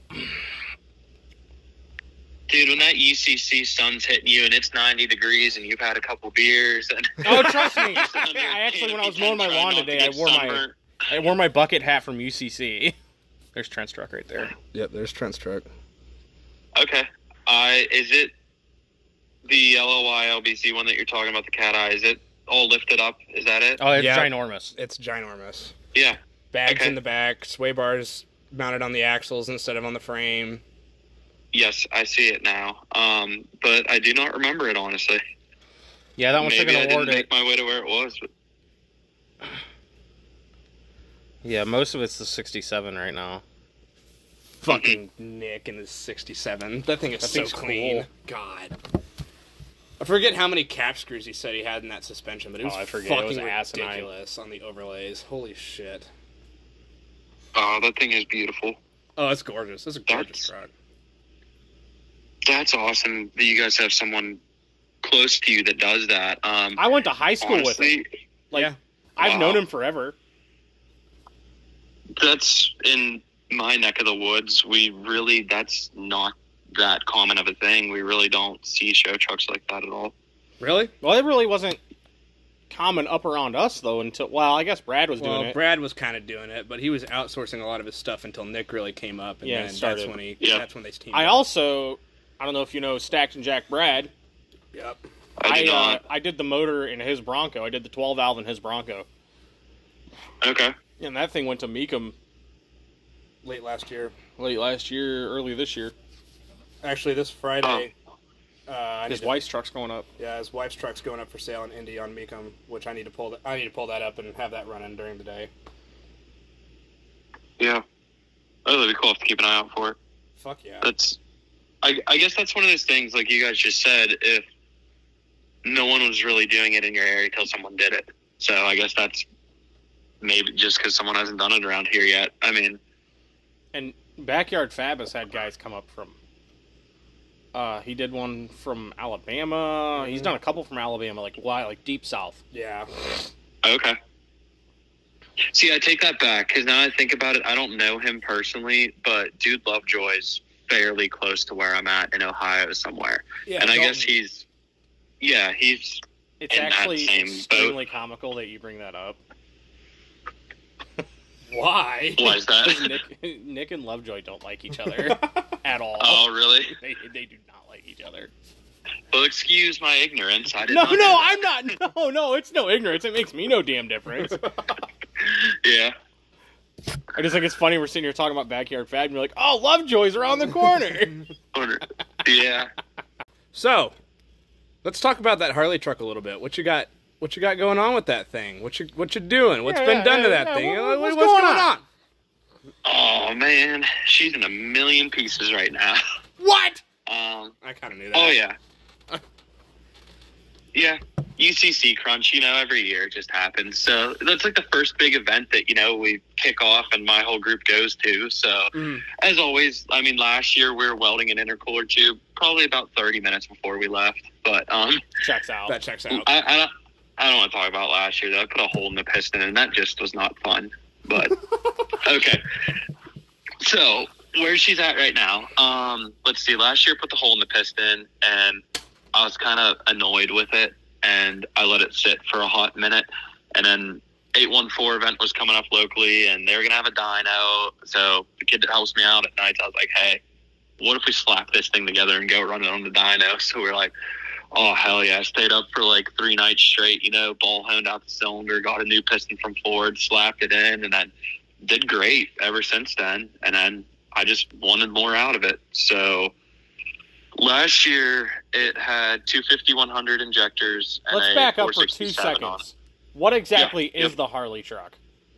Dude, when that U C C sun's hitting you and it's ninety degrees and you've had a couple beers and oh, trust me. I actually, when I was mowing my lawn today, I wore my I wore my bucket hat from U C C. There's Trent's truck right there. Yep, there's Trent's truck. Okay. Uh, is it the L O Y L B C one that you're talking about, the cat eye? Is it all lifted up? Is that it? Oh, it's yeah. ginormous. It's ginormous. Yeah. Bags okay. in the back, sway bars mounted on the axles instead of on the frame. Yes, I see it now. Um, but I do not remember it, honestly. Yeah, that one took an award. Maybe I didn't make my way to where it was. But... Yeah, most of it's the sixty-seven right now. Fucking Nick and his sixty-seven. That thing is That so thing's clean. cool. God. I forget how many cap screws he said he had in that suspension, but it was, Oh, I forget. It fucking was asinine. ridiculous on the overlays. Holy shit. Oh, that thing is beautiful. Oh, it's gorgeous. It's a gorgeous That's- truck. That's awesome that you guys have someone close to you that does that. Um, I went to high school honestly, with him. Like, Yeah. I've Wow. known him forever. that's in my neck of the woods. We really, that's not that common of a thing. We really don't see show trucks like that at all. Really? Well, it really wasn't common up around us, though, until, well, I guess Brad was Well, doing it. Brad was kind of doing it, but he was outsourcing a lot of his stuff until Nick really came up, and Yeah, then that's started. when he Yeah. that's when they teamed I up. also, I don't know if you know Stacked and Jack Brad. Yep. I did uh, not. I did the motor in his Bronco. I did the twelve valve in his Bronco. Okay. And that thing went to Meekum Late last year. late last year, early this year. Actually, this Friday, uh, I need His to- wife's truck's going up. yeah, his wife's truck's going up for sale in Indy on Mecum, which I need to pull. That, I need to pull that up and have that running during the day. Yeah. Oh, that'd be cool to keep an eye out for it. Fuck yeah. That's, I, I guess that's one of those things, like you guys just said, if no one was really doing it in your area till someone did it. So I guess that's maybe just because someone hasn't done it around here yet. I mean, And Backyard Fab has had guys come up from. Uh, he did one from Alabama. He's done a couple from Alabama, like why, like deep south. Yeah. okay. See, I take that back because now I think about it, I don't know him personally, but Dude Lovejoy's fairly close to where I'm at in Ohio somewhere. Yeah. and I Dalton- guess he's, yeah, he's, It's In that actually same extremely comical that you bring that up. Why? why is that? Nick, Nick and Lovejoy don't like each other at all. Oh, really? They they do not like each other. Well, excuse my ignorance. I did No, not know no, that. I'm not. No, no, it's no ignorance. It makes me no damn difference. Yeah. I just think it's funny we're sitting here talking about Backyard Fab and you're like, oh, Lovejoy's around the corner. Or- Yeah. So, let's talk about that Harley truck a little bit. What you got? What you got going on with that thing? What you what you doing? What's Yeah, been yeah, done to yeah, that yeah. thing? What- What- what's going on? Oh, man. She's in a million pieces right now. What? Um, I kind of knew that. oh, yeah. Yeah. U C C Crunch, you know, every year it just happens. So that's like the first big event that, you know, we kick off and my whole group goes to. So Mhm. as always, I mean, last year we were welding an intercooler tube probably about thirty minutes before we left. But um, Checks out. That checks out. I, I, don't, I don't want to talk about last year, though. I put a hole in the piston, and that just was not fun. But, okay. So, where she's at right now, um, let's see. Last year, put the hole in the piston, and I was kind of annoyed with it, and I let it sit for a hot minute. And then eight one four event was coming up locally, and they were going to have a dyno. So, the kid that helps me out at night, I was like, hey, what if we slap this thing together and go run it on the dyno? So, we we're like, oh, hell yeah. I stayed up for like three nights straight, you know, ball honed out the cylinder, got a new piston from Ford, slapped it in, and then did great ever since then. And then I just wanted more out of it. So last year it had two fifty one hundred injectors and Let's a back up for two four sixty-seven on seconds. What exactly Yeah, is yep. the Harley truck?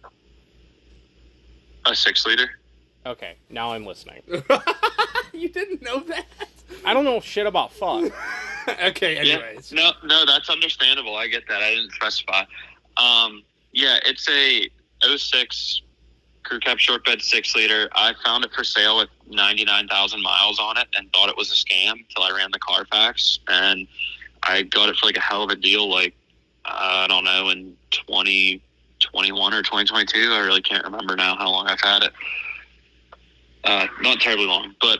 it. A six liter. Okay, now I'm listening. You didn't know that? I don't know shit about fuck. Okay, anyways. Yeah. No, no, that's understandable. I get that. I didn't specify. Um, yeah, it's a oh six crew cab short bed six liter. I found it for sale with ninety-nine thousand miles on it and thought it was a scam until I ran the Carfax, and I got it for like a hell of a deal. Like, uh, I don't know, in twenty twenty-one or twenty twenty-two. I really can't remember now how long I've had it. Uh, not terribly long, but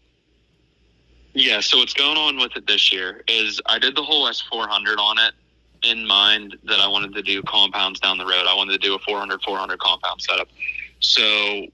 yeah, so what's going on with it this year is I did the whole S four hundred on it in mind that I wanted to do compounds down the road. I wanted to do a four hundred four hundred compound setup. So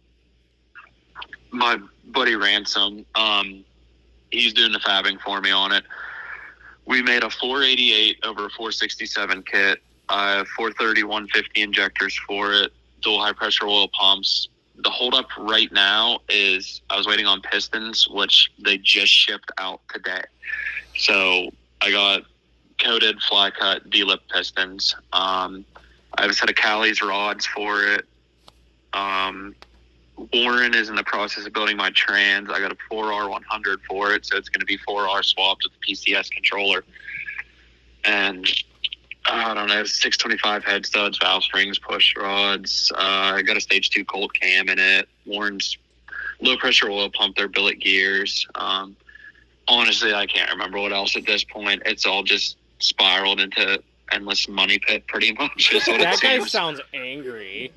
my buddy Ransom, um, he's doing the fabbing for me on it. We made a four eighty-eight over a four sixty-seven kit. I have four thirty, one fifty injectors for it, dual high pressure oil pumps. The holdup right now is I was waiting on pistons, which they just shipped out today. So I got coated fly cut D-lip pistons. Um, I have a set of Cali's rods for it. Um, Warren is in the process of building my trans. I got a four R one hundred for it, so it's going to be four R swapped with the P C S controller. And I don't know, six twenty-five head studs, valve springs, push rods. Uh, I got a stage two Colt cam in it. Warren's low pressure oil pump, their billet gears. Um, honestly, I can't remember what else at this point. It's all just spiraled into endless money pit, pretty much. Is what That it guy seems. sounds angry.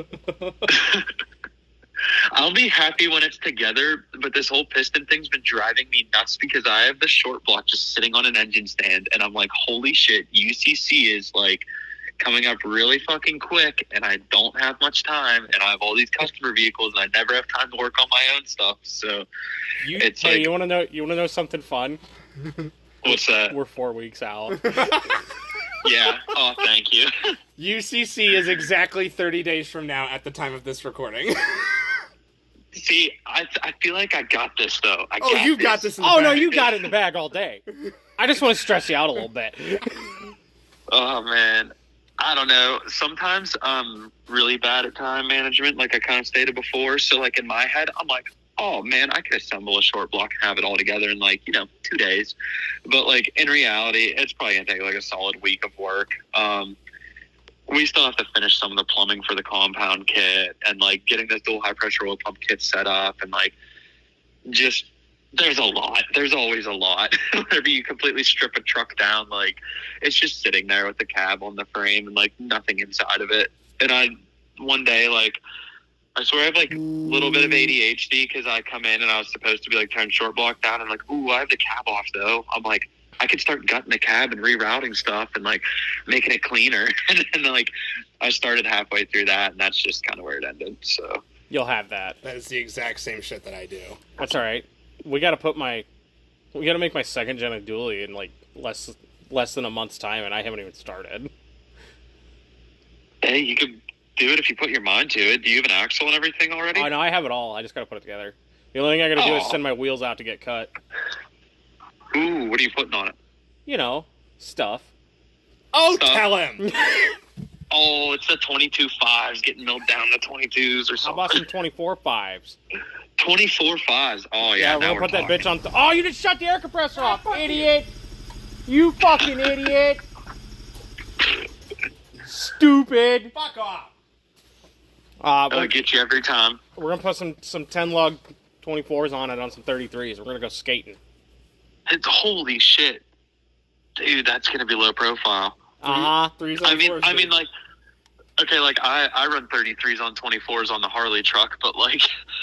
I'll be happy when it's together, but this whole piston thing's been driving me nuts because I have the short block just sitting on an engine stand, and I'm like, holy shit, U C C is like coming up really fucking quick, and I don't have much time, and I have all these customer vehicles, and I never have time to work on my own stuff. So You, It's hey, like- you want to know? You want to know something fun? what's that? We're four weeks out. Yeah. Oh, thank you. U C C is exactly thirty days from now at the time of this recording. See, I I feel like I got this though. I Oh, got you this. got this in the Oh no, bag. you got it in the bag all day. I just want to stress you out a little bit. Oh man, I don't know. Sometimes I'm really bad at time management, like I kind of stated before. So like in my head, I'm like, oh man, I could assemble a short block and have it all together in like, you know, two days. But like in reality, it's probably gonna take like a solid week of work. Um, we still have to finish some of the plumbing for the compound kit and like getting this dual high pressure oil pump kit set up, and like just there's a lot. There's always a lot. Whenever you completely strip a truck down, like it's just sitting there with the cab on the frame and like nothing inside of it. And I one day like I swear I have like a little bit of A D H D because I come in and I was supposed to be like turn short block down and like, ooh, I have the cab off though. I'm like, I could start gutting the cab and rerouting stuff and like making it cleaner. And then like I started halfway through that, and that's just kind of where it ended. So You'll have that. That is the exact same shit that I do. That's all right. We got to put my, we got to make my second gen a dually in like less less than a month's time, and I haven't even started. hey, you could do it if you put your mind to it. Do you have an axle and everything already? Oh no, I have it all. I just got to put it together. The only thing I got to do is Aw. send my wheels out to get cut. Ooh, what are you putting on it? You know, stuff. Oh, Stuff. tell him. Oh, it's the twenty-two fives getting milled down to twenty-twos or How about something. some twenty-four fives? twenty-four fives. Oh, yeah. Yeah, now we're gonna we're put that talking. bitch on. Th- oh, you just shut the air compressor off, idiot! You fucking idiot! Stupid. Fuck off. Uh, I'll we're, get you every time. we're gonna put some some ten lug twenty-fours on it on some thirty-threes. We're gonna go skating. It's, holy shit. Dude, that's going to be low profile. Uh huh. Threes on I mean, fours, I mean, dude. like, okay, like I, I run thirty-threes on twenty-fours on the Harley truck, but like,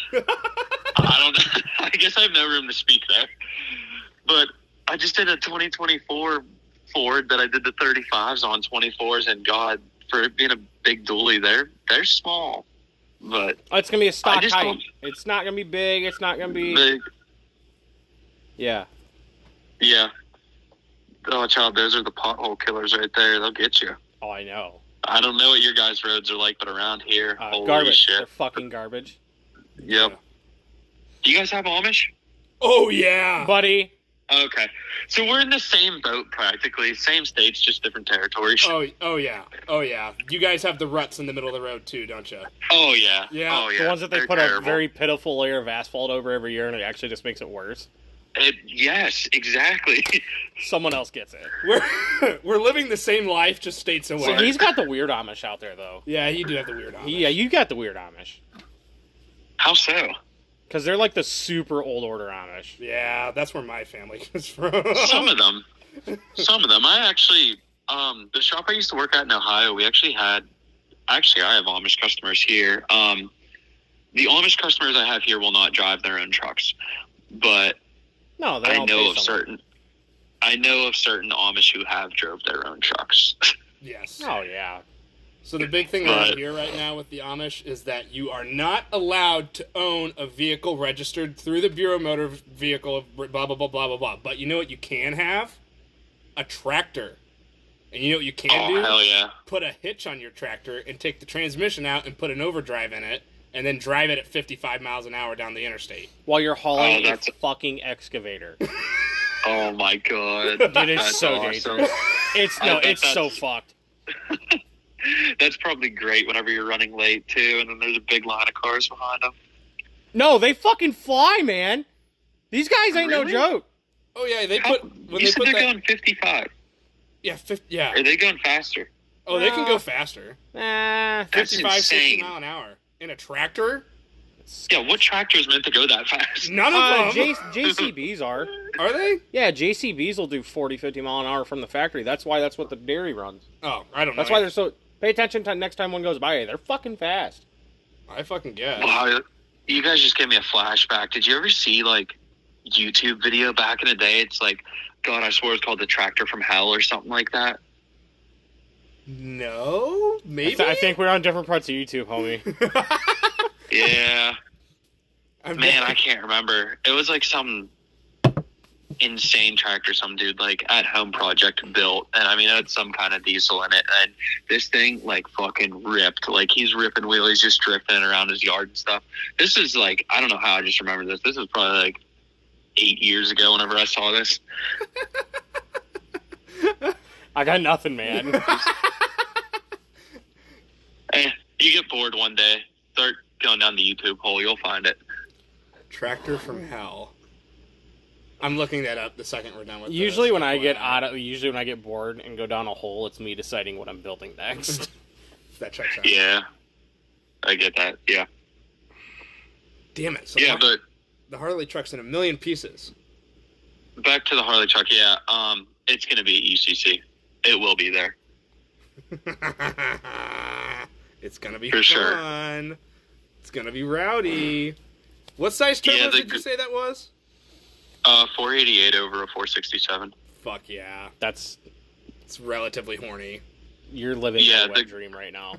I don't. I guess I have no room to speak there. But I just did a twenty twenty-four Ford that I did the thirty-fives on twenty-fours, and God, for it being a big dually, they're they're small, but Oh, it's gonna be a stock just height. don't- It's not gonna be big. It's not gonna be. big. Yeah. Yeah. Oh, child, those are the pothole killers right there. They'll get you. Oh, I know. I don't know what your guys' roads are like, but around here, Uh, holy garbage. They're shit. fucking garbage, Yep. Do you guys have Amish? Oh, yeah. buddy. Okay. So we're in the same boat practically. Same states, just different territories. Oh, oh, yeah. Oh, yeah. You guys have the ruts in the middle of the road, too, don't you? Oh, yeah. Yeah. Oh, yeah. The ones that they They're put terrible. a very pitiful layer of asphalt over every year, and it actually just makes it worse. It, yes, exactly. Someone else gets it. We're we're living the same life, just states away. So he's got the weird Amish out there, though. yeah, you do have the weird Amish. Yeah, you got the weird Amish. How so? Because they're like the super old order Amish. Yeah, that's where my family comes from. Some of them. Some of them. I actually, um, the shop I used to work at in Ohio, we actually had, actually, I have Amish customers here. Um, the Amish customers I have here will not drive their own trucks, but No, they I don't know pay of someone. certain, I know of certain Amish who have drove their own trucks. Yes. Oh, yeah. So the big thing But- around here right now with the Amish is that you are not allowed to own a vehicle registered through the Bureau of Motor Vehicle of blah, blah, blah, blah, blah, blah. But you know what you can have? A tractor. And you know what you can Oh, do? hell yeah. Put a hitch on your tractor and take the transmission out and put an overdrive in it and then drive it at fifty-five miles an hour down the interstate. While you're hauling Oh, a that's- fucking excavator. Oh my god. Dude, it's That's so awesome. dangerous. It's, no, I bet it's so that's- fucked. That's probably great whenever you're running late too, and then there's a big line of cars behind them. No, they fucking fly, man. These guys ain't Really? no joke. Oh yeah, they How, put when you they said put they're that. going fifty-five. Yeah, fifty, yeah. Are they going faster? Oh, they can No. go faster. Nah. That's fifty-five, sixty insane. mile an hour in a tractor. Yeah, what tractor is meant to go that fast? None of Uh, them. J- JCBs are. Are they? Yeah, J C Bs will do forty, fifty mile an hour from the factory. That's why that's what the dairy runs. Oh, I don't know. That's why they're so... Pay attention to next time one goes by. They're fucking fast. I fucking guess. Wow, you guys just gave me a flashback. Did you ever see, like, YouTube video back in the day? It's like, God, I swear it's called The Tractor from Hell or something like that. No, I, maybe. th- I think we're on different parts of YouTube, homie. Yeah. I'm Man, dead. I can't remember. It was like some insane tractor some dude like at home project built, and I mean it had some kind of diesel in it, and this thing like fucking ripped. Like he's ripping wheelies, just drifting around his yard and stuff. This is like, I don't know how I just remember this. This is probably like eight years ago whenever I saw this. I got nothing, man. Eh, you get bored one day, start going down the YouTube hole, you'll find it. Tractor from Hell. I'm looking that up the second we're done with Usually this. when I get Wow. out of, usually when I get bored and go down a hole, it's me deciding what I'm building next. That checks out. Yeah, I get that. Yeah, Damn it. So yeah, the, but the Harley truck's in a million pieces. back to the Harley truck. Yeah, um, it's gonna be at U C C. It will be there. It's gonna be For fun. sure. It's gonna be rowdy. What size turbos Yeah, the- did you say that was? Uh, four eighty-eight over a four sixty-seven. Fuck yeah. That's, It's relatively horny. you're living Yeah, a wet the- dream right now.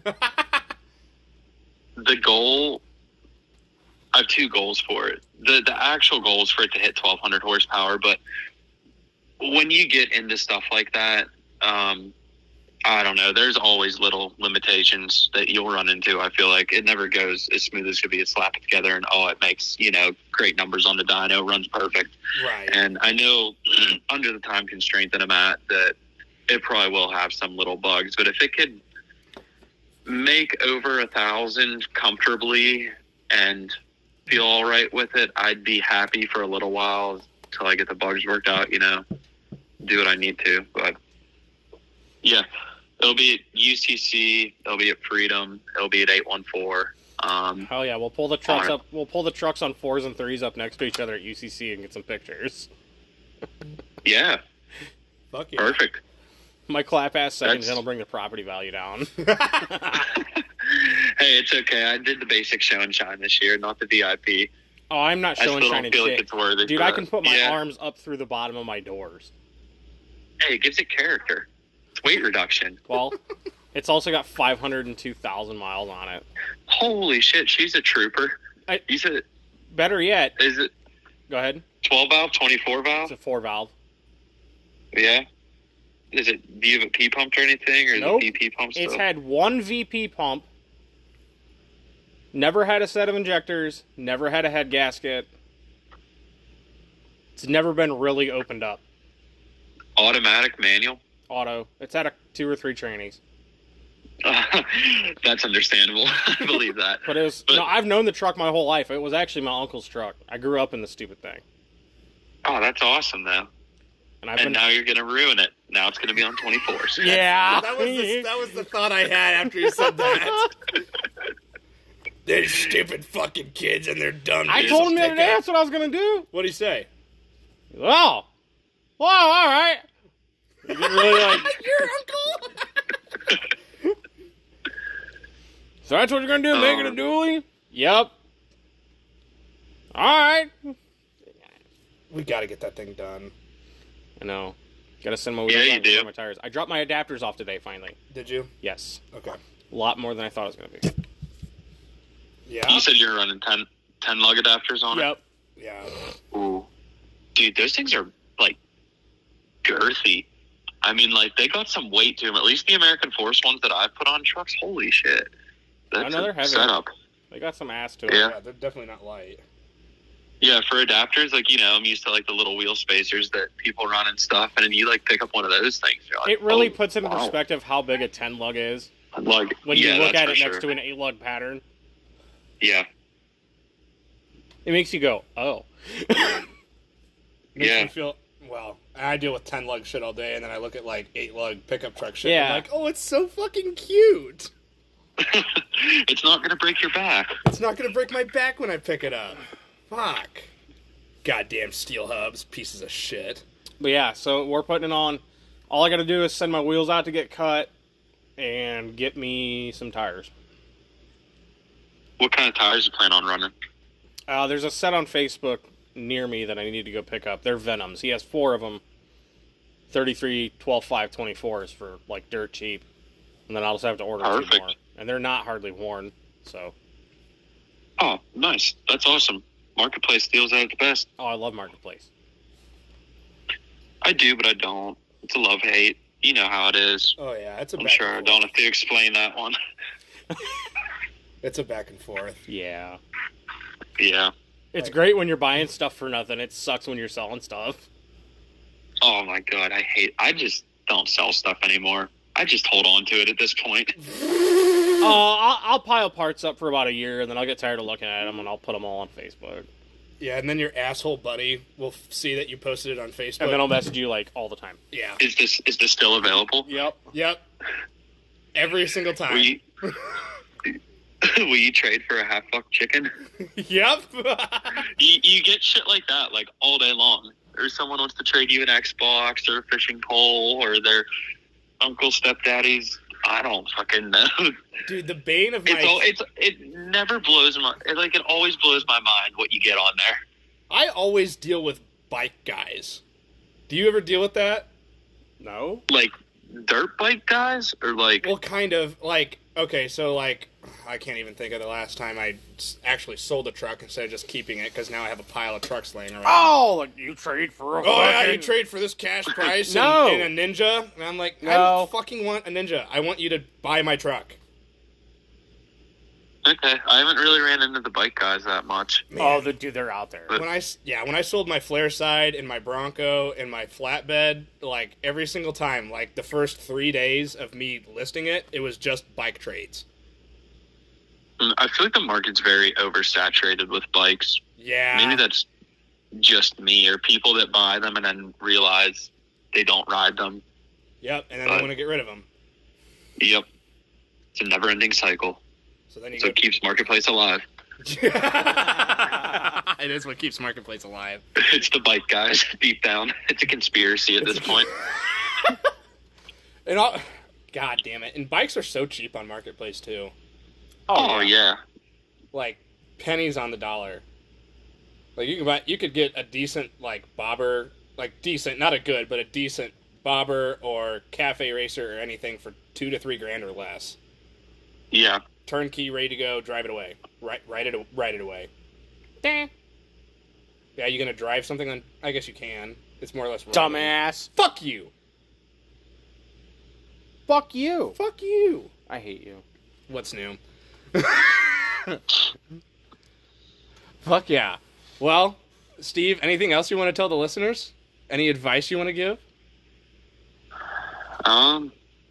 The goal, I have two goals for it. The the actual goal is for it to hit twelve hundred horsepower, but when you get into stuff like that, um, I don't know. There's always little limitations that you'll run into. I feel like it never goes as smooth as could be. A slap it together, and oh, it makes, you know, great numbers on the dyno, runs perfect. Right. And I know under the time constraint that I'm at that it probably will have some little bugs, but if it could make over a thousand comfortably and feel all right with it, I'd be happy for a little while until I get the bugs worked out, you know, do what I need to. But yeah, it'll be at U C C, it'll be at Freedom, it'll be at eight one four. Um, Hell yeah, we'll pull the trucks Alright. up. We'll pull the trucks on fours and threes up next to each other at U C C and get some pictures. yeah, Fuck yeah. perfect. My clap ass seconds That's- in will bring the property value down. Hey, it's okay. I did the basic show and shine this year, not the V I P. Oh, I'm not I showing still shining don't feel shit. like it's worthy. Dude, for I that. can put my Yeah. arms up through the bottom of my doors. Hey, it gives it character. It's weight reduction. Well, it's also got five hundred two thousand miles on it. Holy shit, she's a trooper. I- You said, Better yet, is it go ahead. twelve valve, twenty-four It's valve? a four valve. Yeah. Is it, do you have it P pumped or anything? Or is Nope. it V P pumped It's still? had one V P pump. Never had a set of injectors. Never had a head gasket. It's never been really opened up. Automatic manual? Auto. It's had a two or three trainees. That's understandable. I believe that. But it was But- no. I've known the truck my whole life. It was actually my uncle's truck. I grew up in the stupid thing, Oh, that's awesome, though. and I've And been. now you're going to ruin it. Now it's going to be on twenty-fours. Yeah. That was, the, that was the thought I had after you said that. They're stupid fucking kids and they're dumb. I dudes. told him the Take other day it. that's what I was gonna do. What'd he say? Oh, well, all right. He didn't really like. Your uncle? So that's what you're gonna do? Make it a Um, dually? Yep. All right. We gotta get that thing done. I know. Gotta send my wheels Yeah, out you and do. my tires. I dropped my adapters off today. Finally. Did you? Yes. Okay. A lot more than I thought it was gonna be. Yeah? You said you're running ten, ten lug adapters on Yep. Yeah. it? Ooh. Dude, those things are, like, girthy. I mean, like, they got some weight to them. At least the American Force ones that I've put on trucks, holy shit. That's Another a heavy. setup. They got some ass to it. Yeah. Yeah, they're definitely not light. Yeah, for adapters, like, you know, I'm used to, like, the little wheel spacers that people run and stuff, and then you, like, pick up one of those things. You're like, It really oh, puts into wow. perspective how big a ten lug is. Like When yeah, you look that's at for it next sure. to an eight lug pattern, Yeah, it makes you go, "Oh." Makes Yeah. me feel well. I deal with ten lug shit all day, and then I look at like eight lug pickup truck shit. Yeah. And I'm like, oh, it's so fucking cute. it's not gonna break your back. It's not gonna break my back when I pick it up. Fuck. Goddamn steel hubs, pieces of shit. But yeah, so we're putting it on. All I got to do is send my wheels out to get cut and get me some tires. What kind of tires you plan on running? Uh, there's a set on Facebook near me that I need to go pick up. They're Venoms. He has four of them. thirty-three, twelve, five, twenty-fours for like dirt cheap. And then I'll just have to order Perfect. two more. And they're not hardly worn, so. Oh, nice. That's awesome. Marketplace deals out the best. Oh, I love Marketplace. I do, but I don't. It's a love-hate. You know how it is. Oh yeah, it's a. I'm back sure I and don't forth. have to explain that one. It's a back and forth. Yeah. Yeah. It's Like- great when you're buying stuff for nothing. It sucks when you're selling stuff. Oh my god, I hate. I just don't sell stuff anymore. I just hold on to it at this point. Uh, I'll, I'll pile parts up for about a year, and then I'll get tired of looking at them, and I'll put them all on Facebook. Yeah, and then your asshole buddy will f- see that you posted it on Facebook. And then I'll message you, like, all the time. yeah. Is this is this still available? Yep. Yep. Every single time. Will you, will you trade for a half fucked chicken? Yep. You, you get shit like that like all day long. Or someone wants to trade you an Xbox or a fishing pole or their uncle stepdaddy's. I don't fucking know. Dude, the bane of my It's all, it's it never blows my it, like it always blows my mind what you get on there. I always deal with bike guys. Do you ever deal with that? No? Like dirt bike guys or like Well, kind of. Like, okay, so, like, I can't even think of the last time I s- actually sold a truck instead of just keeping it, because now I have a pile of trucks laying around. Oh, like you trade for a Oh, yeah, fucking- you trade for this cash price No. and, and a Ninja? And I'm like, I No. don't fucking want a Ninja. I want you to buy my truck. okay. I haven't really ran into the bike guys that much. Oh, the, dude, they're out there. But- When I, s- yeah, when I sold my flare side and my Bronco and my flatbed, like, every single time, like, the first three days of me listing it, it was just bike trades. I feel like the market's very oversaturated with bikes. Yeah. Maybe that's just me or people that buy them and then realize they don't ride them. Yep, and then I Uh, want to get rid of them. Yep. It's a never ending cycle. So then you So go... it keeps Marketplace alive. It is what keeps Marketplace alive. It's the bike guys deep down. It's a conspiracy at this point. And all... God damn it. And bikes are so cheap on Marketplace, too. Oh, yeah. Like, pennies on the dollar. Like, you could buy... You could get a decent, like, bobber... Like, decent, not a good, but a decent bobber or cafe racer or anything for two to three grand or less. Yeah. Turnkey, ready to go, drive it away. Right, ride it, ride it away. Eh. Yeah, you gonna drive something on... I guess you can. It's more or less... rolling. Dumbass. Fuck you! Fuck you. Fuck you! I hate you. What's new? Fuck yeah. Well, Steve, anything else you want to tell the listeners? Any advice you want to give? Um,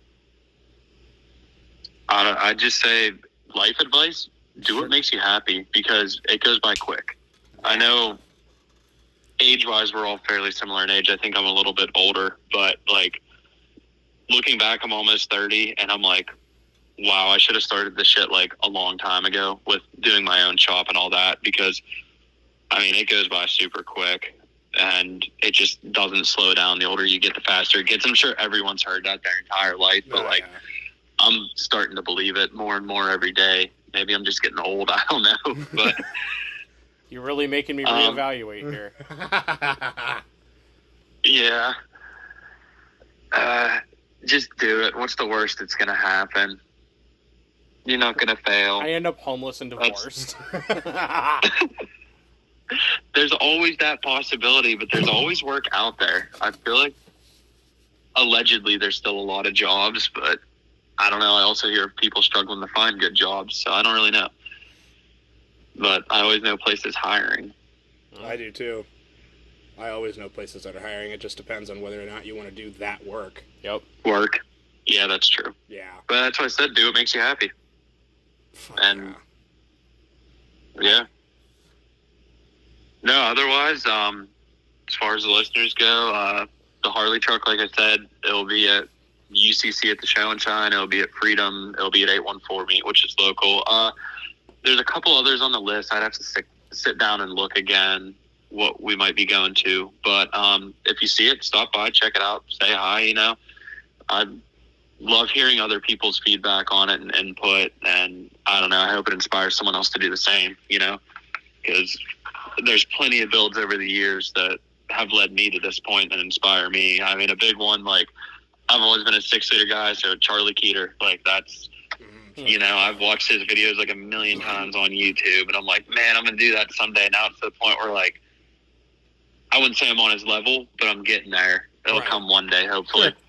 I don't, I just say life advice: do what makes you happy because it goes by quick. I know age-wise we're all fairly similar in age. I think I'm a little bit older, but like looking back, I'm almost thirty, and I'm like, wow, I should have started this shit like a long time ago with doing my own shop and all that because I mean it goes by super quick. And it just doesn't slow down. The older you get, the faster it gets. I'm sure everyone's heard that their entire life, but Oh, like, yeah. I'm starting to believe it more and more every day. Maybe I'm just getting old. I don't know, but You're really making me Um, reevaluate here. yeah, uh, just do it. What's the worst that's gonna happen? You're not gonna fail. I end up homeless and That's- divorced. There's always that possibility, but there's always work out there. I feel like allegedly there's still a lot of jobs, but I don't know. I also hear of people struggling to find good jobs, so I don't really know. But I always know places hiring. I do too. I always know places that are hiring. It just depends on whether or not you want to do that work. Yep. Work. Yeah, that's true. Yeah. But that's what I said. Do what makes you happy. Fuck And yeah. yeah. No, otherwise, um, as far as the listeners go, uh, the Harley truck, like I said, it'll be at U C C at the Show and Shine. It'll be at Freedom. It'll be at eight one four Meet, which is local. Uh, there's a couple others on the list. I'd have to sit, sit down and look again what we might be going to. But um, if you see it, stop by, check it out, say hi, you know. I love hearing other people's feedback on it and input. And I don't know, I hope it inspires someone else to do the same, you know, because there's plenty of builds over the years that have led me to this point and inspire me. I mean, a big one, like, I've always been a six-seater guy, so Charlie Keeter, like, that's, you know, I've watched his videos like a million times on YouTube, and I'm like, man, I'm going to do that someday. Now it's to the point where, like, I wouldn't say I'm on his level, but I'm getting there. It'll Right. come one day, hopefully. Sure.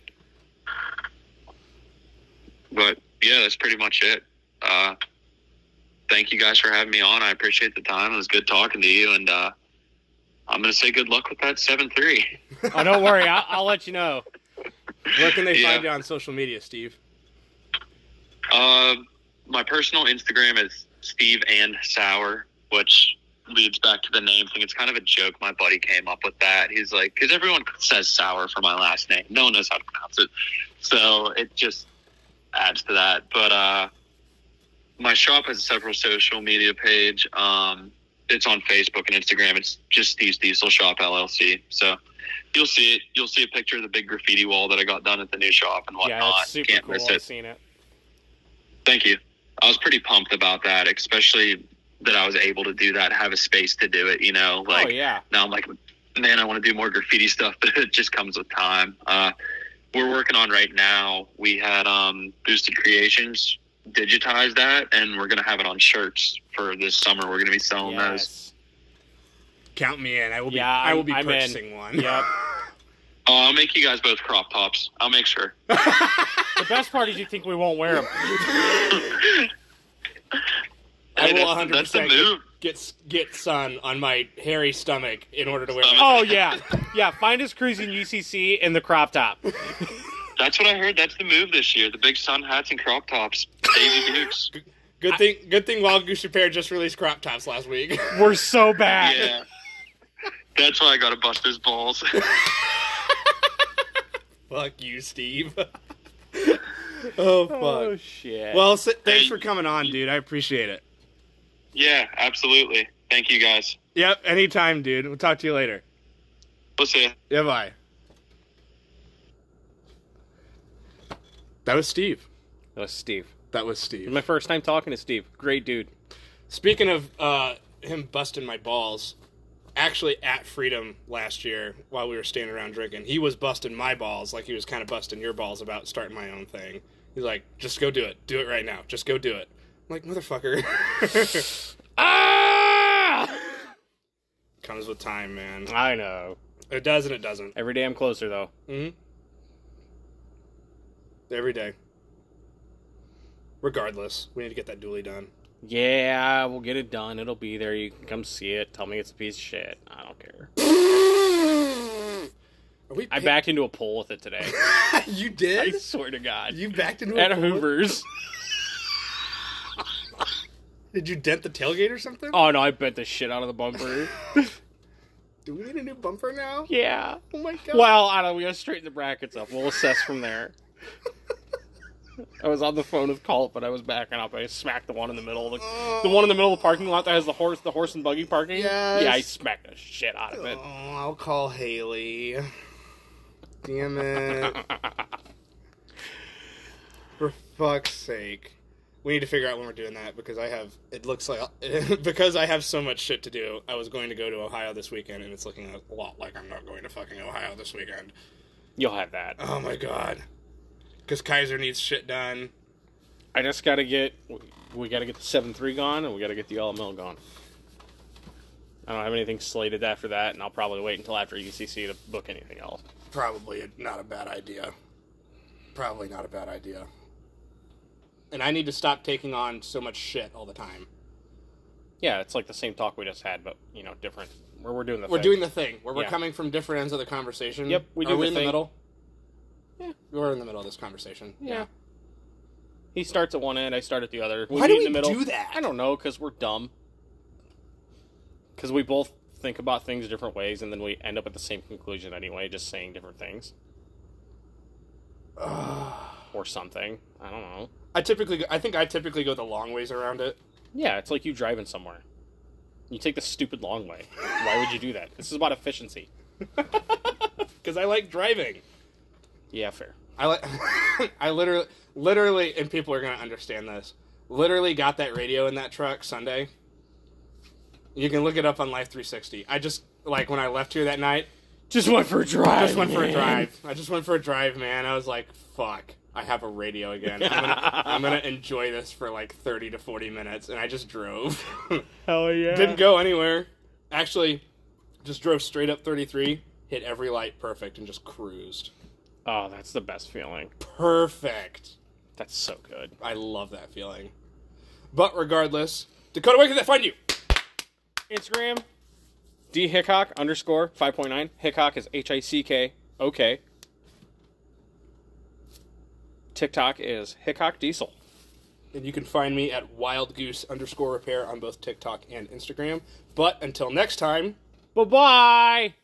But, yeah, that's pretty much it. Uh, thank you guys for having me on. I appreciate the time. It was good talking to you, and uh, I'm going to say good luck with that seven three. Oh, don't worry. I'll, I'll let you know. Where can they Yeah. find you on social media, Steve? Uh, my personal Instagram is Steve and Sour, which leads back to the name thing. It's kind of a joke. My buddy came up with that. He's like, because everyone says Sour for my last name. No one knows how to pronounce it. So it just adds to that. But uh, my shop has a several social media page. Um, it's on Facebook and Instagram. It's just Steve's Diesel Shop L L C. So you'll see it. You'll see a picture of the big graffiti wall that I got done at the new shop and whatnot. Yeah, it's super Can't cool. miss I've it. seen it. Thank you. I was pretty pumped about that, especially that I was able to do that, have a space to do it, you know. Like, Oh, yeah. now I'm like, man, I want to do more graffiti stuff, but it just comes with time. Uh, we're working on right now. We had um, Boosted Creations digitize that, and we're going to have it on shirts for this summer. We're going to be selling those. Yes. Count me in. I will be. Yeah, I will be I'm- I'm in. purchasing one. Yep. Oh, I'll make you guys both crop tops. I'll make sure. The best part is you think we won't wear them. I Hey, will that's, one hundred that's the percent move. get get sun on my hairy stomach in order to wear. Stomach. My- Oh, yeah. Yeah, find us cruising U C C in the crop top. That's what I heard. That's the move this year. The big sun hats and crop tops. Daisy Dukes. Good thing. Good thing. Wild Goose Repair just released crop tops last week. We're so bad. Yeah. That's why I got to bust his balls. Fuck you, Steve. Oh fuck. Oh, shit. Well, s- thanks Hey. for coming on, dude. I appreciate it. Yeah, absolutely. Thank you, guys. Yep. Anytime, dude. We'll talk to you later. We'll see you. Yeah. Bye. That was Steve. that was Steve. That was It Steve. was my first time talking to Steve. Great dude. Speaking of uh, him busting my balls, actually at Freedom last year while we were standing around drinking, he was busting my balls like he was kind of busting your balls about starting my own thing. He's like, just go do it. Do it right now. Just go do it. I'm like, motherfucker. Ah! Comes with time, man. I know. It does and it doesn't. Every day I'm closer, though. hmm Every day. Regardless, we need to get that dually done. Yeah, we'll get it done. It'll be there. You can come see it. Tell me it's a piece of shit. I don't care. Are we I pay- backed into a pole with it today. You I did? swear to God. You backed into At a a pole? Hoover's. Did you dent the tailgate or something? Oh, no, I bent the shit out of the bumper. Do we need a new bumper now? Yeah. Oh my god. Well, I don't know. We gotta straighten the brackets up. We'll assess from there. I was on the phone with Colt, but I was backing up. I smacked the one in the middle of the, the one in the middle of the parking lot that has the horse, the horse and buggy parking. Yes. Yeah, I smacked the shit out of it. Oh, I'll call Haley. Damn it. For fuck's sake. We need to figure out when we're doing that because I have, it looks like, because I have so much shit to do, I was going to go to Ohio this weekend and it's looking a lot like I'm not going to fucking Ohio this weekend. You'll have that. Oh my god. Because Kaiser needs shit done. I just gotta get, we gotta get the seven three gone, and we gotta get the L M L gone. I don't have anything slated after that, and I'll probably wait until after U C C to book anything else. Probably not a bad idea. Probably not a bad idea. And I need to stop taking on so much shit all the time. Yeah, it's like the same talk we just had, but, you know, different. Where we're doing the We're thing. doing the thing where we're Yeah. coming from different ends of the conversation. Yep, we Are do we the in thing. the middle? Yeah, we're in the middle of this conversation. Yeah. He starts at one end, I start at the other. Why meet do in we the middle. do that? I don't know, because we're dumb. Because we both think about things different ways, and then we end up at the same conclusion anyway, just saying different things. Or something. I don't know. I typically, go, I think I typically go the long ways around it. Yeah, it's like you driving somewhere. You take the stupid long way. Why would you do that? This is about efficiency. Because I like driving. Yeah, fair. I like. I literally, literally, and people are gonna understand this. Literally got that radio in that truck Sunday. You can look it up on Life three sixty. I just like when I left here that night. Just went for a drive. Just went for a man. drive. I just went for a drive, man. I was like, fuck. I have a radio again. I'm gonna, I'm gonna enjoy this for like thirty to forty minutes, and I just drove. Hell yeah. Didn't go anywhere. Actually, just drove straight up thirty-three, hit every light perfect, and just cruised. Oh, that's the best feeling. Perfect. That's so good. I love that feeling. But regardless, Dakota, where can they find you? Instagram, D Hickok underscore five point nine. Hickok is H I C K O K. TikTok is Hickok Diesel. And you can find me at Wild Goose underscore repair on both TikTok and Instagram. But until next time, Bye-bye!